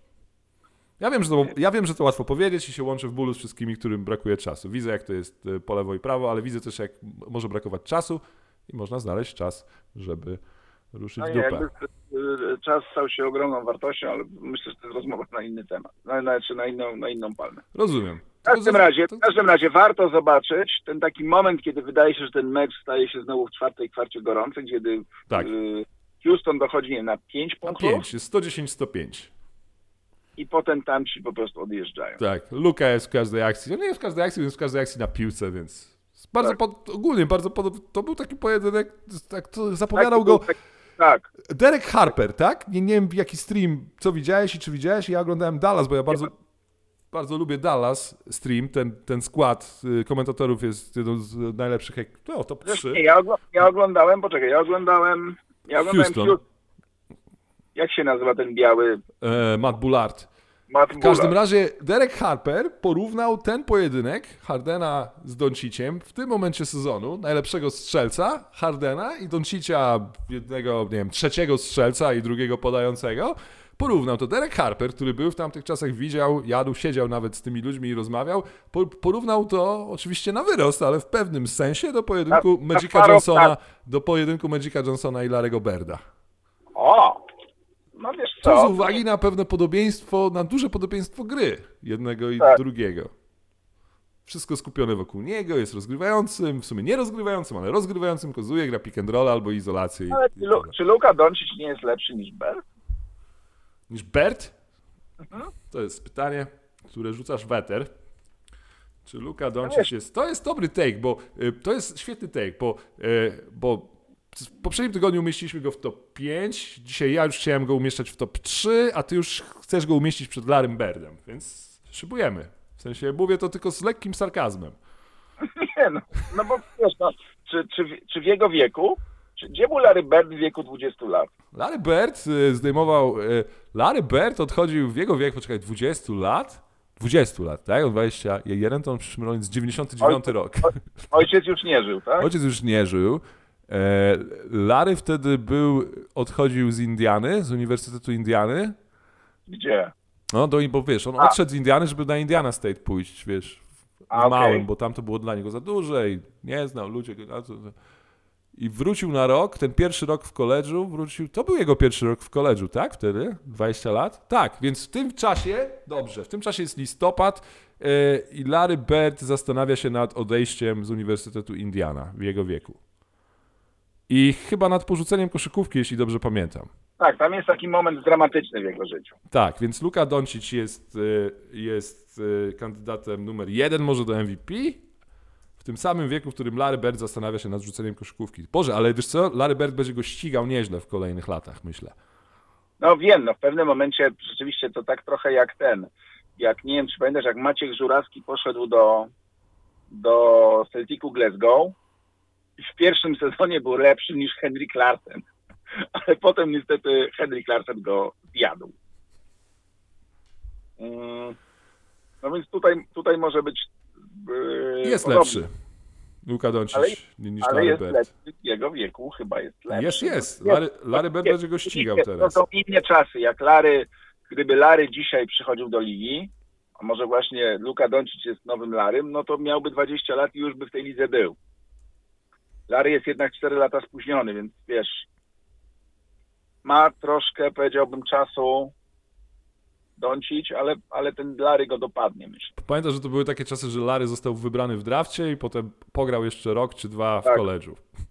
Ja wiem, że to łatwo powiedzieć i się łączę w bólu z wszystkimi, którym brakuje czasu. Widzę, jak to jest po lewo i prawo, ale widzę też, jak może brakować czasu i można znaleźć czas, żeby ruszyć dupę. Czas stał się ogromną wartością, ale myślę, że to jest rozmowa na inny temat, na inną palmę. Rozumiem. W każdym razie warto zobaczyć ten taki moment, kiedy wydaje się, że ten mecz staje się znowu w czwartej kwarcie gorący, kiedy Houston dochodzi na 5 punktów. Na 5, jest 110-105. I potem tam ci po prostu odjeżdżają. Tak, Luka jest w każdej akcji. No nie jest w każdej akcji, jest w każdej akcji na piłce, więc bardzo ogólnie bardzo to był taki pojedynek, tak to zapowiadał go. Tak. Derek Harper, tak? Nie wiem jaki stream, co widziałeś i czy widziałeś. Ja oglądałem Dallas, bo ja bardzo lubię Dallas stream. Ten skład komentatorów jest jedną z najlepszych, top 3. Ja oglądałem Houston. Jak się nazywa ten biały? Matt Bullard. W każdym razie Derek Harper porównał ten pojedynek Hardena z Donciciem w tym momencie sezonu, najlepszego strzelca Hardena i Doncicia, jednego, nie wiem, trzeciego strzelca i drugiego podającego. Porównał to Derek Harper, który był w tamtych czasach, jadł, siedział nawet z tymi ludźmi i rozmawiał. Porównał to oczywiście na wyrost, ale w pewnym sensie do pojedynku Magica Johnsona i Larry'ego Birda. No wiesz co? To z uwagi na pewne duże podobieństwo gry jednego i drugiego. Wszystko skupione wokół niego, jest rozgrywającym, w sumie nie rozgrywającym, ale rozgrywającym, kozuje, gra pick and roll albo izolację. Ale czy Luka Doncic nie jest lepszy niż Bird? Niż Bird? To jest pytanie, które rzucasz w eter. Czy Luka Doncic jest... To jest dobry take, bo to jest świetny take, bo w poprzednim tygodniu umieściliśmy go w top 5, dzisiaj ja już chciałem go umieszczać w top 3, a ty już chcesz go umieścić przed Larrym Birdem, więc szybujemy. W sensie mówię to tylko z lekkim sarkazmem. Nie, no bo wiesz, czy w jego wieku, gdzie był Larry Bird w wieku 20 lat? Larry Bird odchodził w jego wiek, 20 lat? 20 lat, tak? On 21, to on przyszły rocznik 99 rok. Ojciec już nie żył, tak? Ojciec już nie żył. Larry wtedy odchodził z Indiany, z Uniwersytetu Indiany. Gdzie? No, bo wiesz, on odszedł z Indiany, żeby na Indiana State pójść, wiesz, w małym, bo tam to było dla niego za duże i nie znał ludzi. i wrócił na rok, ten pierwszy rok w koledżu, to był jego pierwszy rok w koledżu, tak? Wtedy? 20 lat? Tak, więc w tym czasie, dobrze, w tym czasie jest listopad i Larry Bird zastanawia się nad odejściem z Uniwersytetu Indiana w jego wieku. I chyba nad porzuceniem koszykówki, jeśli dobrze pamiętam. Tak, tam jest taki moment dramatyczny w jego życiu. Tak, więc Luka Doncic jest kandydatem numer 1 może do MVP w tym samym wieku, w którym Larry Bird zastanawia się nad rzuceniem koszykówki. Boże, ale wiesz co? Larry Bird będzie go ścigał nieźle w kolejnych latach, myślę. No wiem, no w pewnym momencie rzeczywiście to tak trochę jak nie wiem, czy pamiętasz, jak Maciek Żurawski poszedł do Celticu Glasgow i w pierwszym sezonie był lepszy niż Henrik Larsen, ale potem niestety Henrik Larsen go zjadł. No więc tutaj może być jest podobnie. lepszy Luka Doncic niż Ale Larry jest Bird. lepszy, w jego wieku chyba jest lepszy. Jest. Larry Bird będzie go ścigał To teraz. są inne czasy. Gdyby Larry dzisiaj przychodził do ligi, a może właśnie Luka Doncic jest nowym Larrym, no to miałby 20 lat i już by w tej lidze był. Larry jest jednak 4 lata spóźniony, więc wiesz, ma troszkę, powiedziałbym, czasu Doncic, ale ten Larry go dopadnie, myślę. Pamiętasz, że to były takie czasy, że Larry został wybrany w drafcie i potem pograł jeszcze rok czy dwa w Tak. koledżu.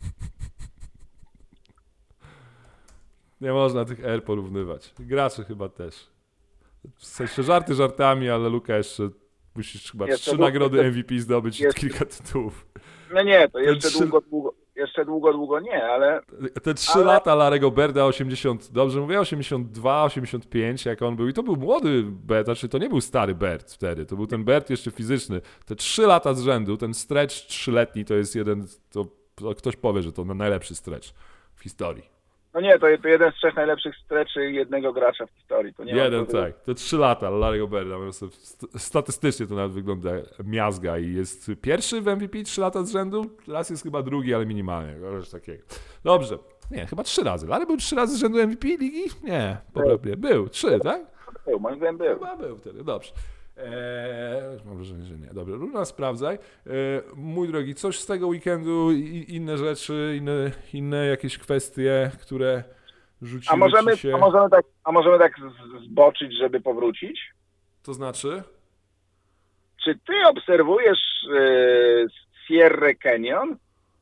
Nie można tych R porównywać. Graczy chyba też. W sensie żarty żartami, ale Luka jeszcze musisz chyba 3 nagrody MVP zdobyć i kilka tytułów. No nie, to jeszcze trzy- długo nie, ale Te 3 lata Larry'ego Birda 80, dobrze mówię, 82, 85 jak on był i to był młody Bird, znaczy to nie był stary Bird wtedy, to był ten Bird jeszcze fizyczny. Te 3 lata z rzędu, ten stretch 3-letni to jest jeden, to ktoś powie, że to najlepszy stretch w historii. no nie, to jeden z 3 najlepszych stretchy jednego gracza w historii. To nie ma Jeden, co- tak. Te 3 lata Larry'ego Birda. Statystycznie to nawet wygląda miazga i jest pierwszy w MVP 3 lata z rzędu. Raz jest chyba drugi, ale minimalnie. Coś takiego. Dobrze. Nie, chyba 3 razy. Larry był 3 razy z rzędu MVP ligi? Nie, poprawnie. Był. 3, tak? Był, moim zdaniem był. Chyba był wtedy. Dobrze. Mam wrażenie, że nie. Dobra, Runa, sprawdzaj. Mój drogi, coś z tego weekendu, inne rzeczy, inne jakieś kwestie, które rzuciły ci się... A możemy tak zboczyć, żeby powrócić? To znaczy? Czy ty obserwujesz Sierra Canyon?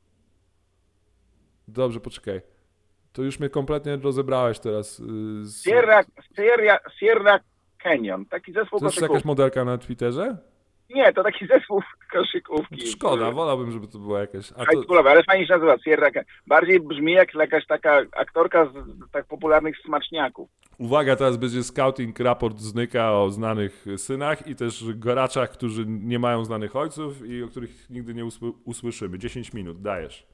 Dobrze, poczekaj. To już mnie kompletnie rozebrałeś teraz. Sierra Canyon, taki zespół To jest koszykówki. jakaś modelka na Twitterze? Nie, to taki zespół koszykówki. Szkoda, wolałbym, żeby to była jakaś... Highschoolowy, ale fajnie się nazywa Sierra Canyon. Bardziej brzmi jak jakaś taka aktorka z tak popularnych smaczniaków. Uwaga, teraz będzie scouting raport z Nyka o znanych synach i też goraczach, którzy nie mają znanych ojców i o których nigdy nie usłyszymy. 10 minut, dajesz.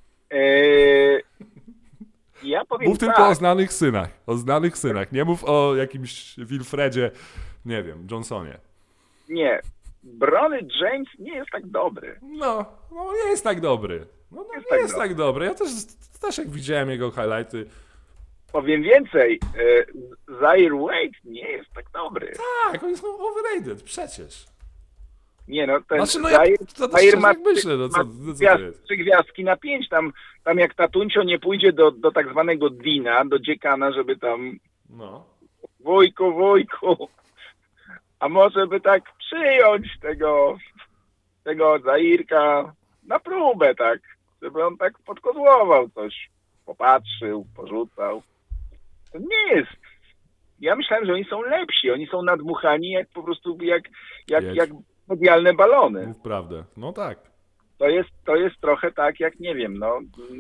Ja powiem Mów tylko o znanych synach. O znanych synach. Nie mów o jakimś Wilfredzie, nie wiem, Johnsonie. Nie. Bronny James nie jest tak dobry. No nie jest tak dobry. Nie jest tak dobry. Ja też jak widziałem jego highlighty. Powiem więcej. Zaire Wade nie jest tak dobry. Tak, oni są overrated, przecież. Nie no, ten Znaczy, to Zaire ma, tak myślę, no co to jest? 3 gwiazdki na 5. Tam jak Tatuncio nie pójdzie do tak zwanego Dina, do dziekana, żeby tam No. wujku, a może by tak przyjąć tego Zairka na próbę, tak, żeby on tak podkozłował coś, popatrzył, porzucał. To nie jest. Ja myślałem, że oni są lepsi, oni są nadmuchani jak po prostu jak medialne balony. Mów prawdę. No tak. To jest trochę tak, jak nie wiem, no.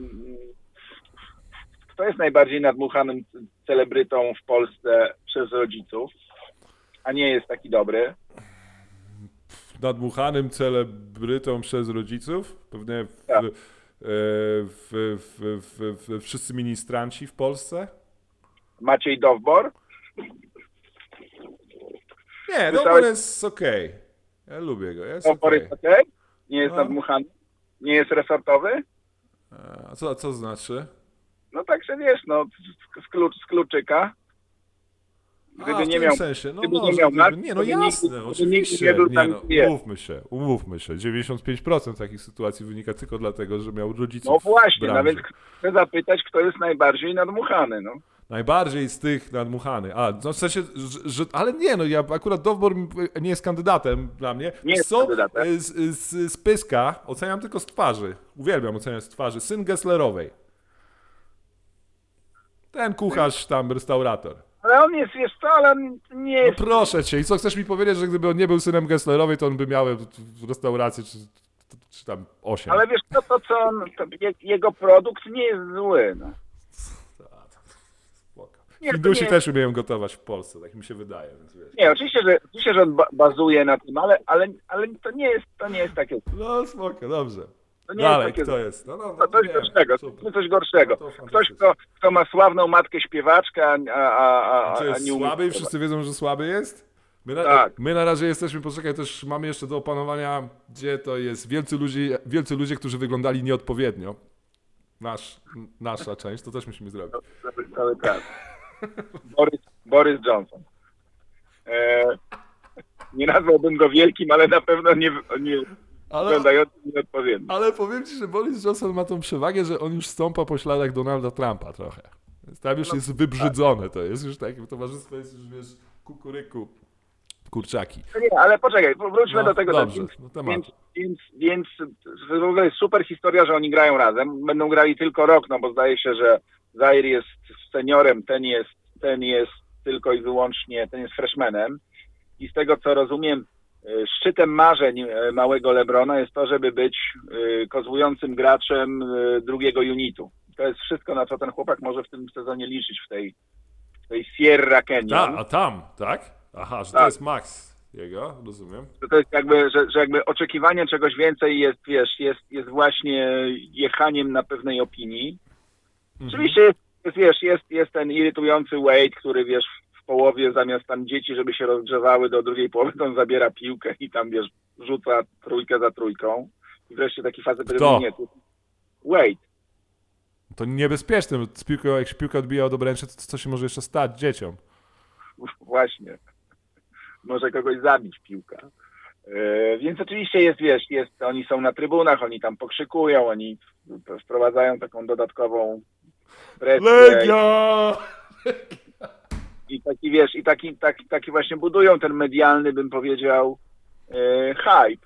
Kto jest najbardziej nadmuchanym celebrytą w Polsce przez rodziców, a nie jest taki dobry? Nadmuchanym celebrytą przez rodziców? Pewnie Tak. wszyscy ministranci w Polsce? Maciej Dowbor? Nie, Dowbor jest okej. Ja lubię go, jest Dowbor okej. jest okej? Nie jest No. nadmuchany? Nie jest resortowy? A co znaczy? No także wiesz, no, z kluczyka. Gdyby w nie tym miał, sensie, no gdyby nie może, miał marki, nie, no to by jasne, nigdy oczywiście, nie był nie, tam, no, gdzie jest. umówmy się, 95% takich sytuacji wynika tylko dlatego, że miał rodziców No w właśnie, branży. nawet chcę zapytać, kto jest najbardziej nadmuchany, no. Najbardziej z tych nadmuchany. No w sensie, ale nie, no ja akurat Dowbor nie jest kandydatem dla mnie. Nie jest Co? kandydatem. Z pyska oceniam tylko z twarzy. Uwielbiam oceniać z twarzy. Syn Gesslerowej. Ten kucharz tam, restaurator. Ale on jest, wiesz co, ale on nie No jest... proszę cię, i co chcesz mi powiedzieć, że gdyby on nie był synem Gesslerowej, to on by miał w restauracji czy tam 8. Ale wiesz co, co on, jego produkt nie jest zły, no. Spoko. Nie, to Hindusi nie- też umieją gotować w Polsce, tak mi się wydaje. Więc wiesz. Nie, oczywiście, że on bazuje na tym, ale to nie jest takie... No spoko, dobrze. To nie Dalej, jest takie... kto jest? No, To coś wiem, gorszego, super. coś gorszego. No to Ktoś, fantastycznie. kto ma sławną matkę śpiewaczkę, Czy a jest nie umie słaby i śpiewać. wszyscy wiedzą, że słaby jest? Tak. My na razie jesteśmy, poczekaj, też mamy jeszcze do opanowania, gdzie to jest wielcy ludzie, którzy wyglądali nieodpowiednio. Nasza część, to też musimy zrobić. Cały czas. Boris Johnson. Nie nazwałbym go wielkim, ale na pewno nie wyglądającym nieodpowiednio. Ale powiem ci, że Boris Johnson ma tą przewagę, że on już stąpa po śladach Donalda Trumpa trochę. Więc tam już jest wybrzydzone, to jest już takie towarzystwo, jest już, wiesz, kukuryku, kurczaki. Nie, ale poczekaj, wróćmy No, do tego. dobrze, do tematu. Więc w ogóle jest super historia, że oni grają razem. Będą grali tylko rok, no bo zdaje się, że Zaire jest seniorem, ten jest tylko i wyłącznie, ten jest freshmanem. I z tego co rozumiem, szczytem marzeń małego LeBrona jest to, żeby być kozłującym graczem drugiego unitu. To jest wszystko, na co ten chłopak może w tym sezonie liczyć, w tej Sierra Canyon. A tam, tak? Aha, że to Tak. jest Max jego, rozumiem. To jest jakby, że jakby oczekiwanie czegoś więcej jest, wiesz, jest właśnie jechaniem na pewnej opinii. Oczywiście jest ten irytujący Wade, który, wiesz, w połowie zamiast tam dzieci, żeby się rozgrzewały do drugiej połowy, to on zabiera piłkę i tam, wiesz, rzuca trójkę za trójką. I wreszcie taki facet, który Kto? mówi, nie, Wade. To niebezpieczne, bo jak się piłka odbija od obręczy, to co się może jeszcze stać dzieciom? Właśnie. Może kogoś zabić piłka. Więc oczywiście oni są na trybunach, oni tam pokrzykują, oni wprowadzają taką dodatkową presję. Legia! I taki, wiesz, taki właśnie budują ten medialny, bym powiedział, hype.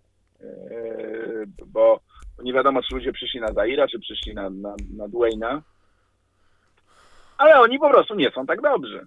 Bo nie wiadomo, czy ludzie przyszli na Zaira, czy przyszli na Dwayna. Ale oni po prostu nie są tak dobrzy.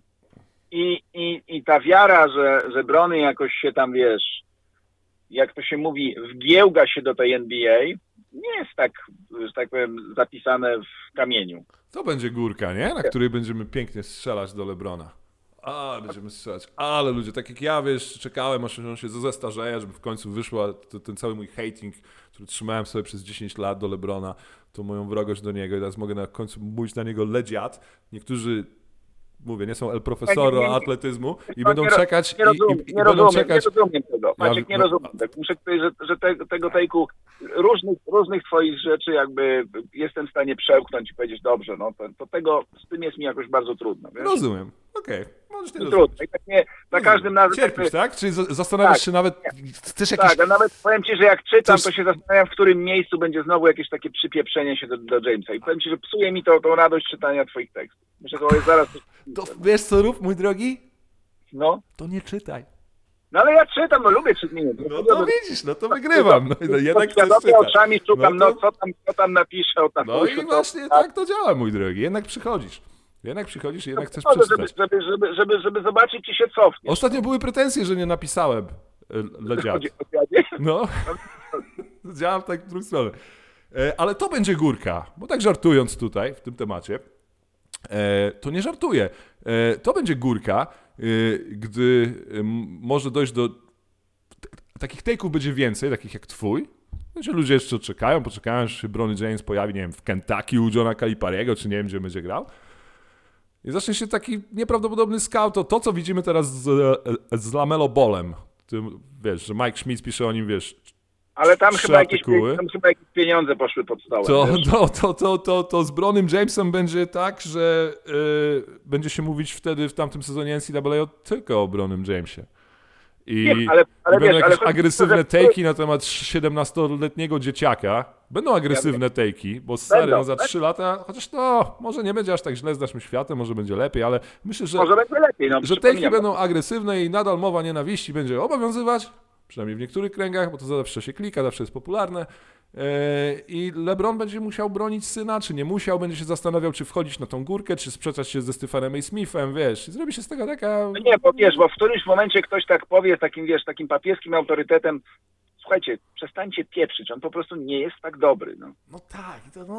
I ta wiara, że Brony jakoś się tam, wiesz, jak to się mówi, wgiełga się do tej NBA, nie jest tak, że tak powiem, zapisane w kamieniu. To będzie górka, nie? Na której będziemy pięknie strzelać do LeBrona. Będziemy strzelać. Ale ludzie, tak jak ja, wiesz, czekałem, aż on się zestarzeje, żeby w końcu wyszła ten cały mój hating, który trzymałem sobie przez 10 lat do LeBrona, to moją wrogość do niego i teraz mogę na końcu mówić na niego ledziat. Niektórzy, mówię, nie są el profesoro atletyzmu i będą czekać Nie rozumiem tego. Maciek, nie no- rozumiem tego. Muszę powiedzieć, że tego tejku różnych twoich rzeczy jakby jestem w stanie przełknąć i powiedzieć, dobrze, no to tego, z tym jest mi jakoś bardzo trudno. Wiesz? Rozumiem. Okej. Możesz nie rozumieć. Trudno. I tak nie, za każdym razem... Cierpisz, tak? Czyli zastanawiasz Tak. się nawet, chcesz jakiś... Tak, a nawet powiem ci, że jak czytam, Coś- to się zastanawiam, w którym miejscu będzie znowu jakieś takie przypieprzenie się do Jamesa. I powiem ci, że psuje mi tą radość czytania twoich tekstów. Myślę, że zaraz... To wiesz co rób, mój drogi? No. To nie czytaj. No ale ja czytam, lubię czytanie. No to widzisz, no to wygrywam. No jednak chcesz Świadomie czytać. oczami szukam, No to- co tam napisze o tam. No i właśnie tak to działa, mój drogi. Jednak przychodzisz. I jednak chcesz przeczytać. Żeby zobaczyć, czy się cofnie. Ostatnio były pretensje, że nie napisałem ledziat. Chodzi o dziadzie. No, działam tak w drugą stronę. Ale to będzie górka, bo tak żartując tutaj, w tym temacie, to nie żartuję. To będzie górka, gdy może dojść do... Takich take'ów będzie więcej, takich jak twój. Znaczy ludzie jeszcze poczekają, aż się Bronny James pojawi, nie wiem, w Kentucky u Johna Calipariego, czy nie wiem, gdzie będzie grał. I zacznie się taki nieprawdopodobny scout, to co widzimy teraz z LaMelo Ballem. Tym, wiesz, że Mike Schmitz pisze o nim, wiesz, Ale tam 3 chyba artykuły. jakieś pieniądze poszły pod stołem. To z Bronym Jamesem będzie tak, że będzie się mówić wtedy w tamtym sezonie NCAA tylko o Bronym Jamesie. I Wiem, ale będą wiesz, jakieś ale agresywne take'i na temat 17-letniego dzieciaka. Będą agresywne take'i, bo stary, on za 3 lata, chociaż to może nie będzie aż tak źle z naszym światem, może będzie lepiej, ale myślę, że, może będzie lepiej. No, że take'i będą agresywne i nadal mowa nienawiści będzie obowiązywać, przynajmniej w niektórych kręgach, bo to zawsze się klika, zawsze jest popularne. I LeBron będzie musiał bronić syna, czy nie musiał, będzie się zastanawiał, czy wchodzić na tą górkę, czy sprzeczać się ze Stephenem A. Smithem, wiesz, i zrobi się z tego taka... No nie, bo wiesz, bo w którymś momencie ktoś tak powie z takim, wiesz, takim papieskim autorytetem, słuchajcie, przestańcie pieprzyć, on po prostu nie jest tak dobry, no. No tak,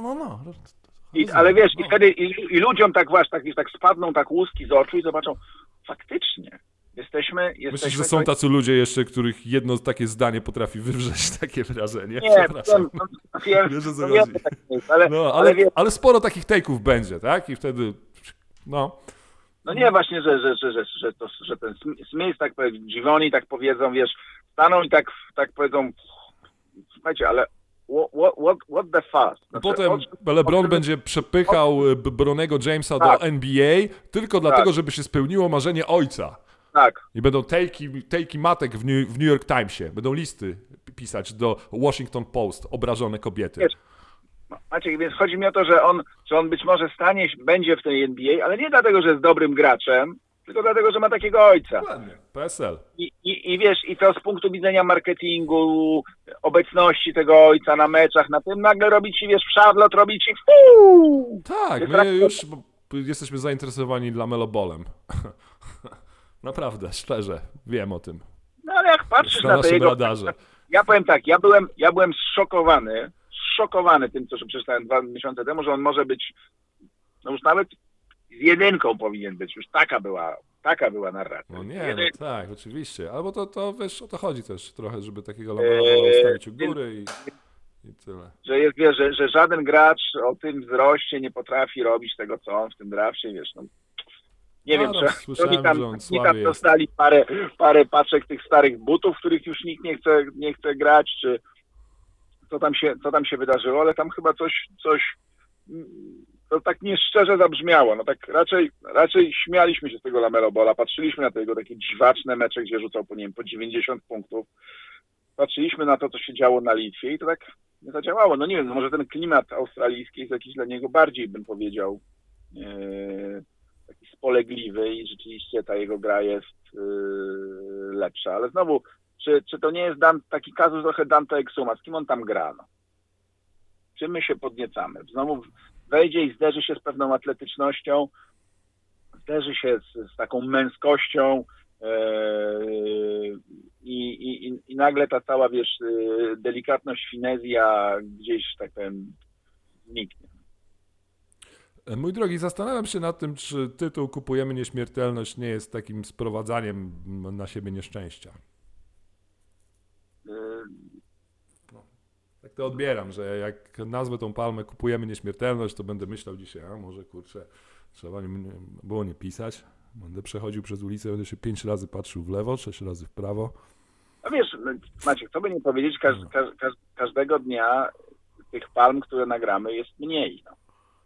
Ale wiesz, i wtedy i ludziom tak tak spadną tak łuski z oczu i zobaczą, faktycznie, jesteśmy... Myślisz, że są tacy ludzie jeszcze, których jedno takie zdanie potrafi wywrzeć takie wrażenie? Nie, Wiem, wiem, wiesz, o co wiem, chodzi. tak jest, Ale sporo takich take'ów będzie, tak? I wtedy, no... No nie, właśnie, że ten Smith, tak powiem, Givoni tak powiedzą, wiesz, staną i tak powiedzą, słuchajcie, ale what the fuss? Znaczy, Potem LeBron będzie przepychał Bronego Jamesa do NBA tylko dlatego, żeby się spełniło marzenie ojca. Tak. I będą take'i matek w New York Timesie, będą listy pisać do Washington Post, obrażone kobiety. Wiesz, Maciek, więc chodzi mi o to, że on być może będzie w tej NBA, ale nie dlatego, że jest dobrym graczem, tylko dlatego, że ma takiego ojca. Dokładnie. PSL. I wiesz, i to z punktu widzenia marketingu, obecności tego ojca na meczach, na tym nagle robi ci, wiesz, w Charlotte robi ci Tak, my już jesteśmy zainteresowani Lamelo Ballem. Naprawdę, szczerze, wiem o tym. No ale jak patrzysz na naszym tego... radarze. Ja powiem tak, ja byłem zszokowany tym, co przeczytałem 2 miesiące temu, że on może być, no już nawet z 1 powinien być, już taka była narracja. No nie, no tak, oczywiście, albo to wiesz, o to chodzi też trochę, żeby takiego Lamela ustawić u góry i tyle. Że jest, wiesz, że żaden gracz o tym wzroście nie potrafi robić tego, co on w tym drafcie, wiesz, no. Nie wiem, czy oni tam dostali parę paczek tych starych butów, w których już nikt nie chce grać, czy co tam się wydarzyło, ale tam chyba coś to tak nieszczerze zabrzmiało. No tak raczej śmialiśmy się z tego Lamelo Balla, patrzyliśmy na te jego takie dziwaczne mecze, gdzie rzucał po 90 punktów. Patrzyliśmy na to, co się działo na Litwie i to tak nie zadziałało. No nie wiem, może ten klimat australijski jest jakiś dla niego bardziej, bym powiedział, taki spolegliwy i rzeczywiście ta jego gra jest lepsza. Ale znowu, czy to nie jest taki kazus trochę Dante Exuma? Z kim on tam gra? No? Czym my się podniecamy? Znowu wejdzie i zderzy się z pewną atletycznością, zderzy się z taką męskością i nagle ta cała, wiesz, delikatność, finezja gdzieś, tak powiem, zniknie. Mój drogi, zastanawiam się nad tym, czy tytuł Kupujemy Nieśmiertelność nie jest takim sprowadzaniem na siebie nieszczęścia. No, tak to odbieram, że jak nazwę tą palmę Kupujemy Nieśmiertelność, to będę myślał dzisiaj, a może kurczę, trzeba było nie pisać. Będę przechodził przez ulicę, będę się 5 razy patrzył w lewo, 6 razy w prawo. No wiesz, Maciek, co by nie powiedzieć, każdego dnia tych palm, które nagramy, jest mniej. No.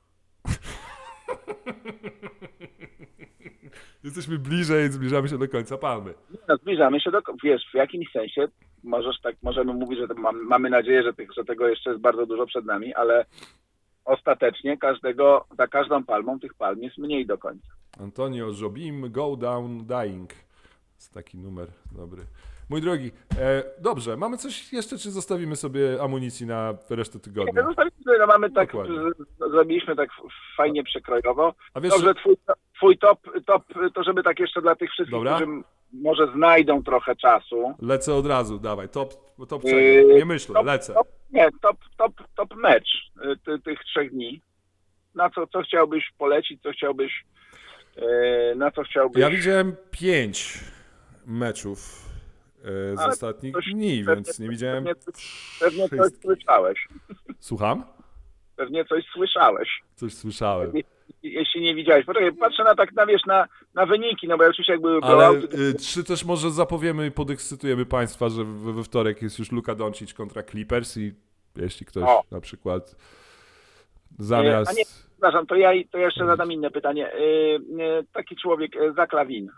Jesteśmy bliżej, zbliżamy się do końca palmy. No, zbliżamy się wiesz, w jakimś sensie możemy mówić, że mamy nadzieję, że tego jeszcze jest bardzo dużo przed nami, ale ostatecznie za każdą palmą tych palm jest mniej do końca. Antonio Jobim, Go Down Dying. Jest taki numer dobry. Mój drogi, dobrze, mamy coś jeszcze, czy zostawimy sobie amunicji na resztę tygodnia? Nie, zostawimy sobie, no mamy tak, zrobiliśmy tak fajnie przekrojowo. A wiesz, dobrze, twój top, to żeby tak jeszcze dla tych wszystkich, którzy może znajdą trochę czasu. Lecę od razu, dawaj, top czego? Nie myślę, lecę. Top mecz tych 3 dni. Na co chciałbyś polecić, na co chciałbyś... Ja widziałem 5 meczów z ostatnich dni, więc nie widziałem Pewnie coś słyszałeś. Słucham? Pewnie coś słyszałeś. Coś słyszałem. jeśli nie widziałeś. Poczekaj, patrzę na wyniki, no bo oczywiście jak były Ale blowouty, czy też może zapowiemy i podekscytujemy Państwa, że we wtorek jest już Luka Doncic kontra Clippers i jeśli ktoś na przykład zamiast... A nie, przepraszam, to ja jeszcze zadam inne pytanie. Taki człowiek, Zach LaVine.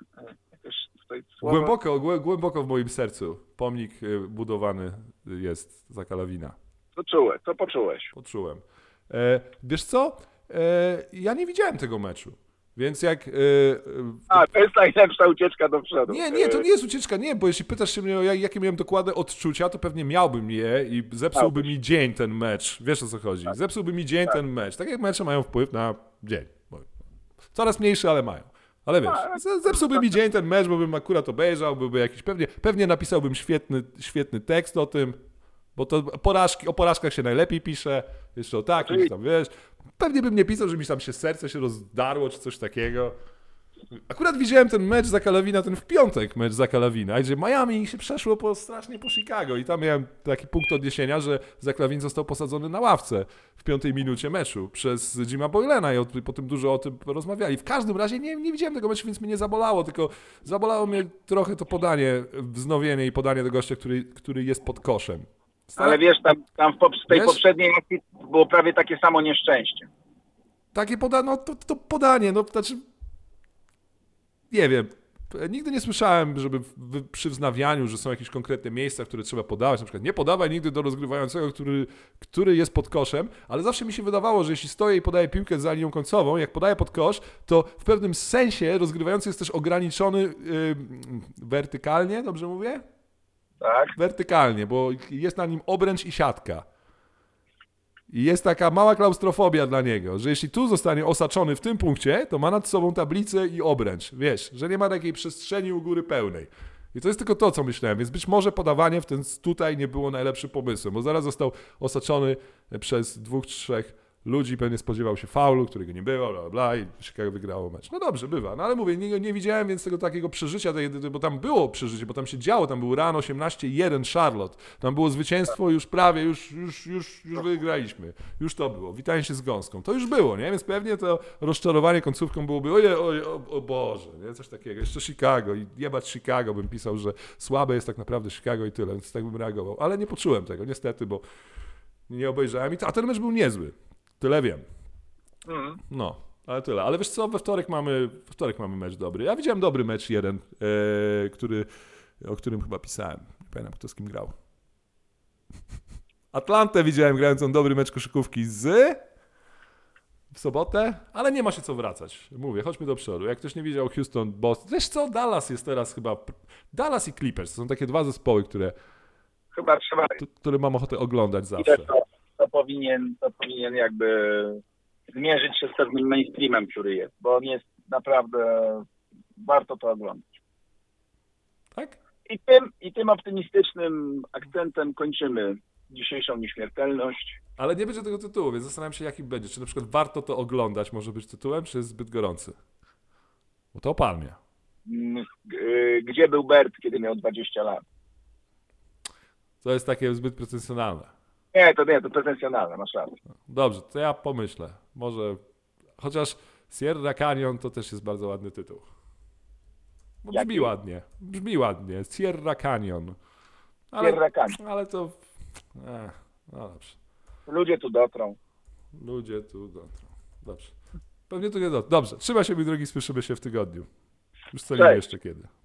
Głęboko w moim sercu pomnik budowany jest Zacha LaVina. Co poczułeś? Poczułem. Wiesz co? Ja nie widziałem tego meczu, więc jak... To jest najlepsza ucieczka do przodu. Nie, to nie jest ucieczka, nie, bo jeśli pytasz się mnie, jakie miałem dokładne odczucia, to pewnie miałbym je i zepsułby mi dzień ten mecz. Wiesz, o co chodzi? Tak. Zepsułby mi dzień ten mecz. Tak jak mecze mają wpływ na dzień. Coraz mniejszy, ale mają. Ale wiesz, zepsułby mi dzień ten mecz, bo bym akurat obejrzał, byłby jakiś... Pewnie napisałbym świetny tekst o tym, bo to o porażkach się najlepiej pisze, jeszcze o takich tam, wiesz. Pewnie bym nie pisał, że mi tam serce się rozdarło, czy coś takiego. Akurat widziałem ten mecz Zacha LaVina, ten w piątek mecz Zacha LaVina, gdzie Miami się przeszło strasznie po Chicago i tam miałem taki punkt odniesienia, że Zach LaVine został posadzony na ławce w 5. minucie meczu przez Jima Boylena i potem dużo o tym rozmawiali. W każdym razie nie widziałem tego meczu, więc mnie nie zabolało, tylko zabolało mnie trochę to podanie, wznowienie i podanie do gościa, który jest pod koszem. Ale wiesz, tam w tej poprzedniej akcji było prawie takie samo nieszczęście. Takie podanie, no to podanie, no znaczy... Nie wiem, nigdy nie słyszałem, żeby przy wznawianiu, że są jakieś konkretne miejsca, które trzeba podawać, na przykład nie podawaj nigdy do rozgrywającego, który jest pod koszem, ale zawsze mi się wydawało, że jeśli stoję i podaję piłkę za linią końcową, jak podaję pod kosz, to w pewnym sensie rozgrywający jest też ograniczony wertykalnie, dobrze mówię? Tak. Wertykalnie, bo jest na nim obręcz i siatka. I jest taka mała klaustrofobia dla niego, że jeśli tu zostanie osaczony w tym punkcie, to ma nad sobą tablicę i obręcz. Wiesz, że nie ma takiej przestrzeni u góry pełnej. I to jest tylko to, co myślałem. Więc być może podawanie tutaj nie było najlepszym pomysłem, bo zaraz został osaczony przez 2-3 ludzi, pewnie spodziewał się faulu, którego nie było, bla, bla, bla i Chicago wygrało mecz. No dobrze, bywa. No ale mówię, nie widziałem więc tego takiego przeżycia, bo tam było przeżycie, bo tam się działo, tam był run 18-1 Charlotte. Tam było zwycięstwo już prawie, już wygraliśmy. Już to było. Witanie się z gąską. To już było, nie? Więc pewnie to rozczarowanie końcówką byłoby o Boże, nie? Coś takiego. Jeszcze Chicago i jebać Chicago bym pisał, że słabe jest tak naprawdę Chicago i tyle, więc tak bym reagował. Ale nie poczułem tego, niestety, bo nie obejrzałem. A ten mecz był niezły. Tyle wiem. No, ale tyle. Ale wiesz co, we wtorek mamy mecz dobry. Ja widziałem dobry mecz jeden, o którym chyba pisałem. Nie pamiętam, kto z kim grał. Atlantę widziałem grającą dobry mecz koszykówki w sobotę, ale nie ma się co wracać. Mówię, chodźmy do przodu. Jak ktoś nie widział Houston, Boston. Wiesz co, Dallas jest teraz chyba... Dallas i Clippers. To są takie dwa zespoły, które mam ochotę oglądać zawsze. To powinien jakby zmierzyć się z pewnym mainstreamem, który jest, bo on jest naprawdę, warto to oglądać. Tak? I tym optymistycznym akcentem kończymy dzisiejszą nieśmiertelność. Ale nie będzie tego tytułu, więc zastanawiam się, jaki będzie. Czy na przykład warto to oglądać może być tytułem, czy jest zbyt gorący? Bo to o palmie. Gdzie był Bert, kiedy miał 20 lat? To jest takie zbyt pretensjonalne. Nie, to pretensjonalne, masz rację. Dobrze, to ja pomyślę. Może, chociaż Sierra Canyon to też jest bardzo ładny tytuł. Bo brzmi ładnie. Sierra Canyon. Sierra Canyon. Ale to... no dobrze. Ludzie tu dotrą. Dobrze. Pewnie tu nie dotrą. Dobrze, trzymaj się, mój drogi, słyszymy się w tygodniu. Już co nie wiem jeszcze kiedy.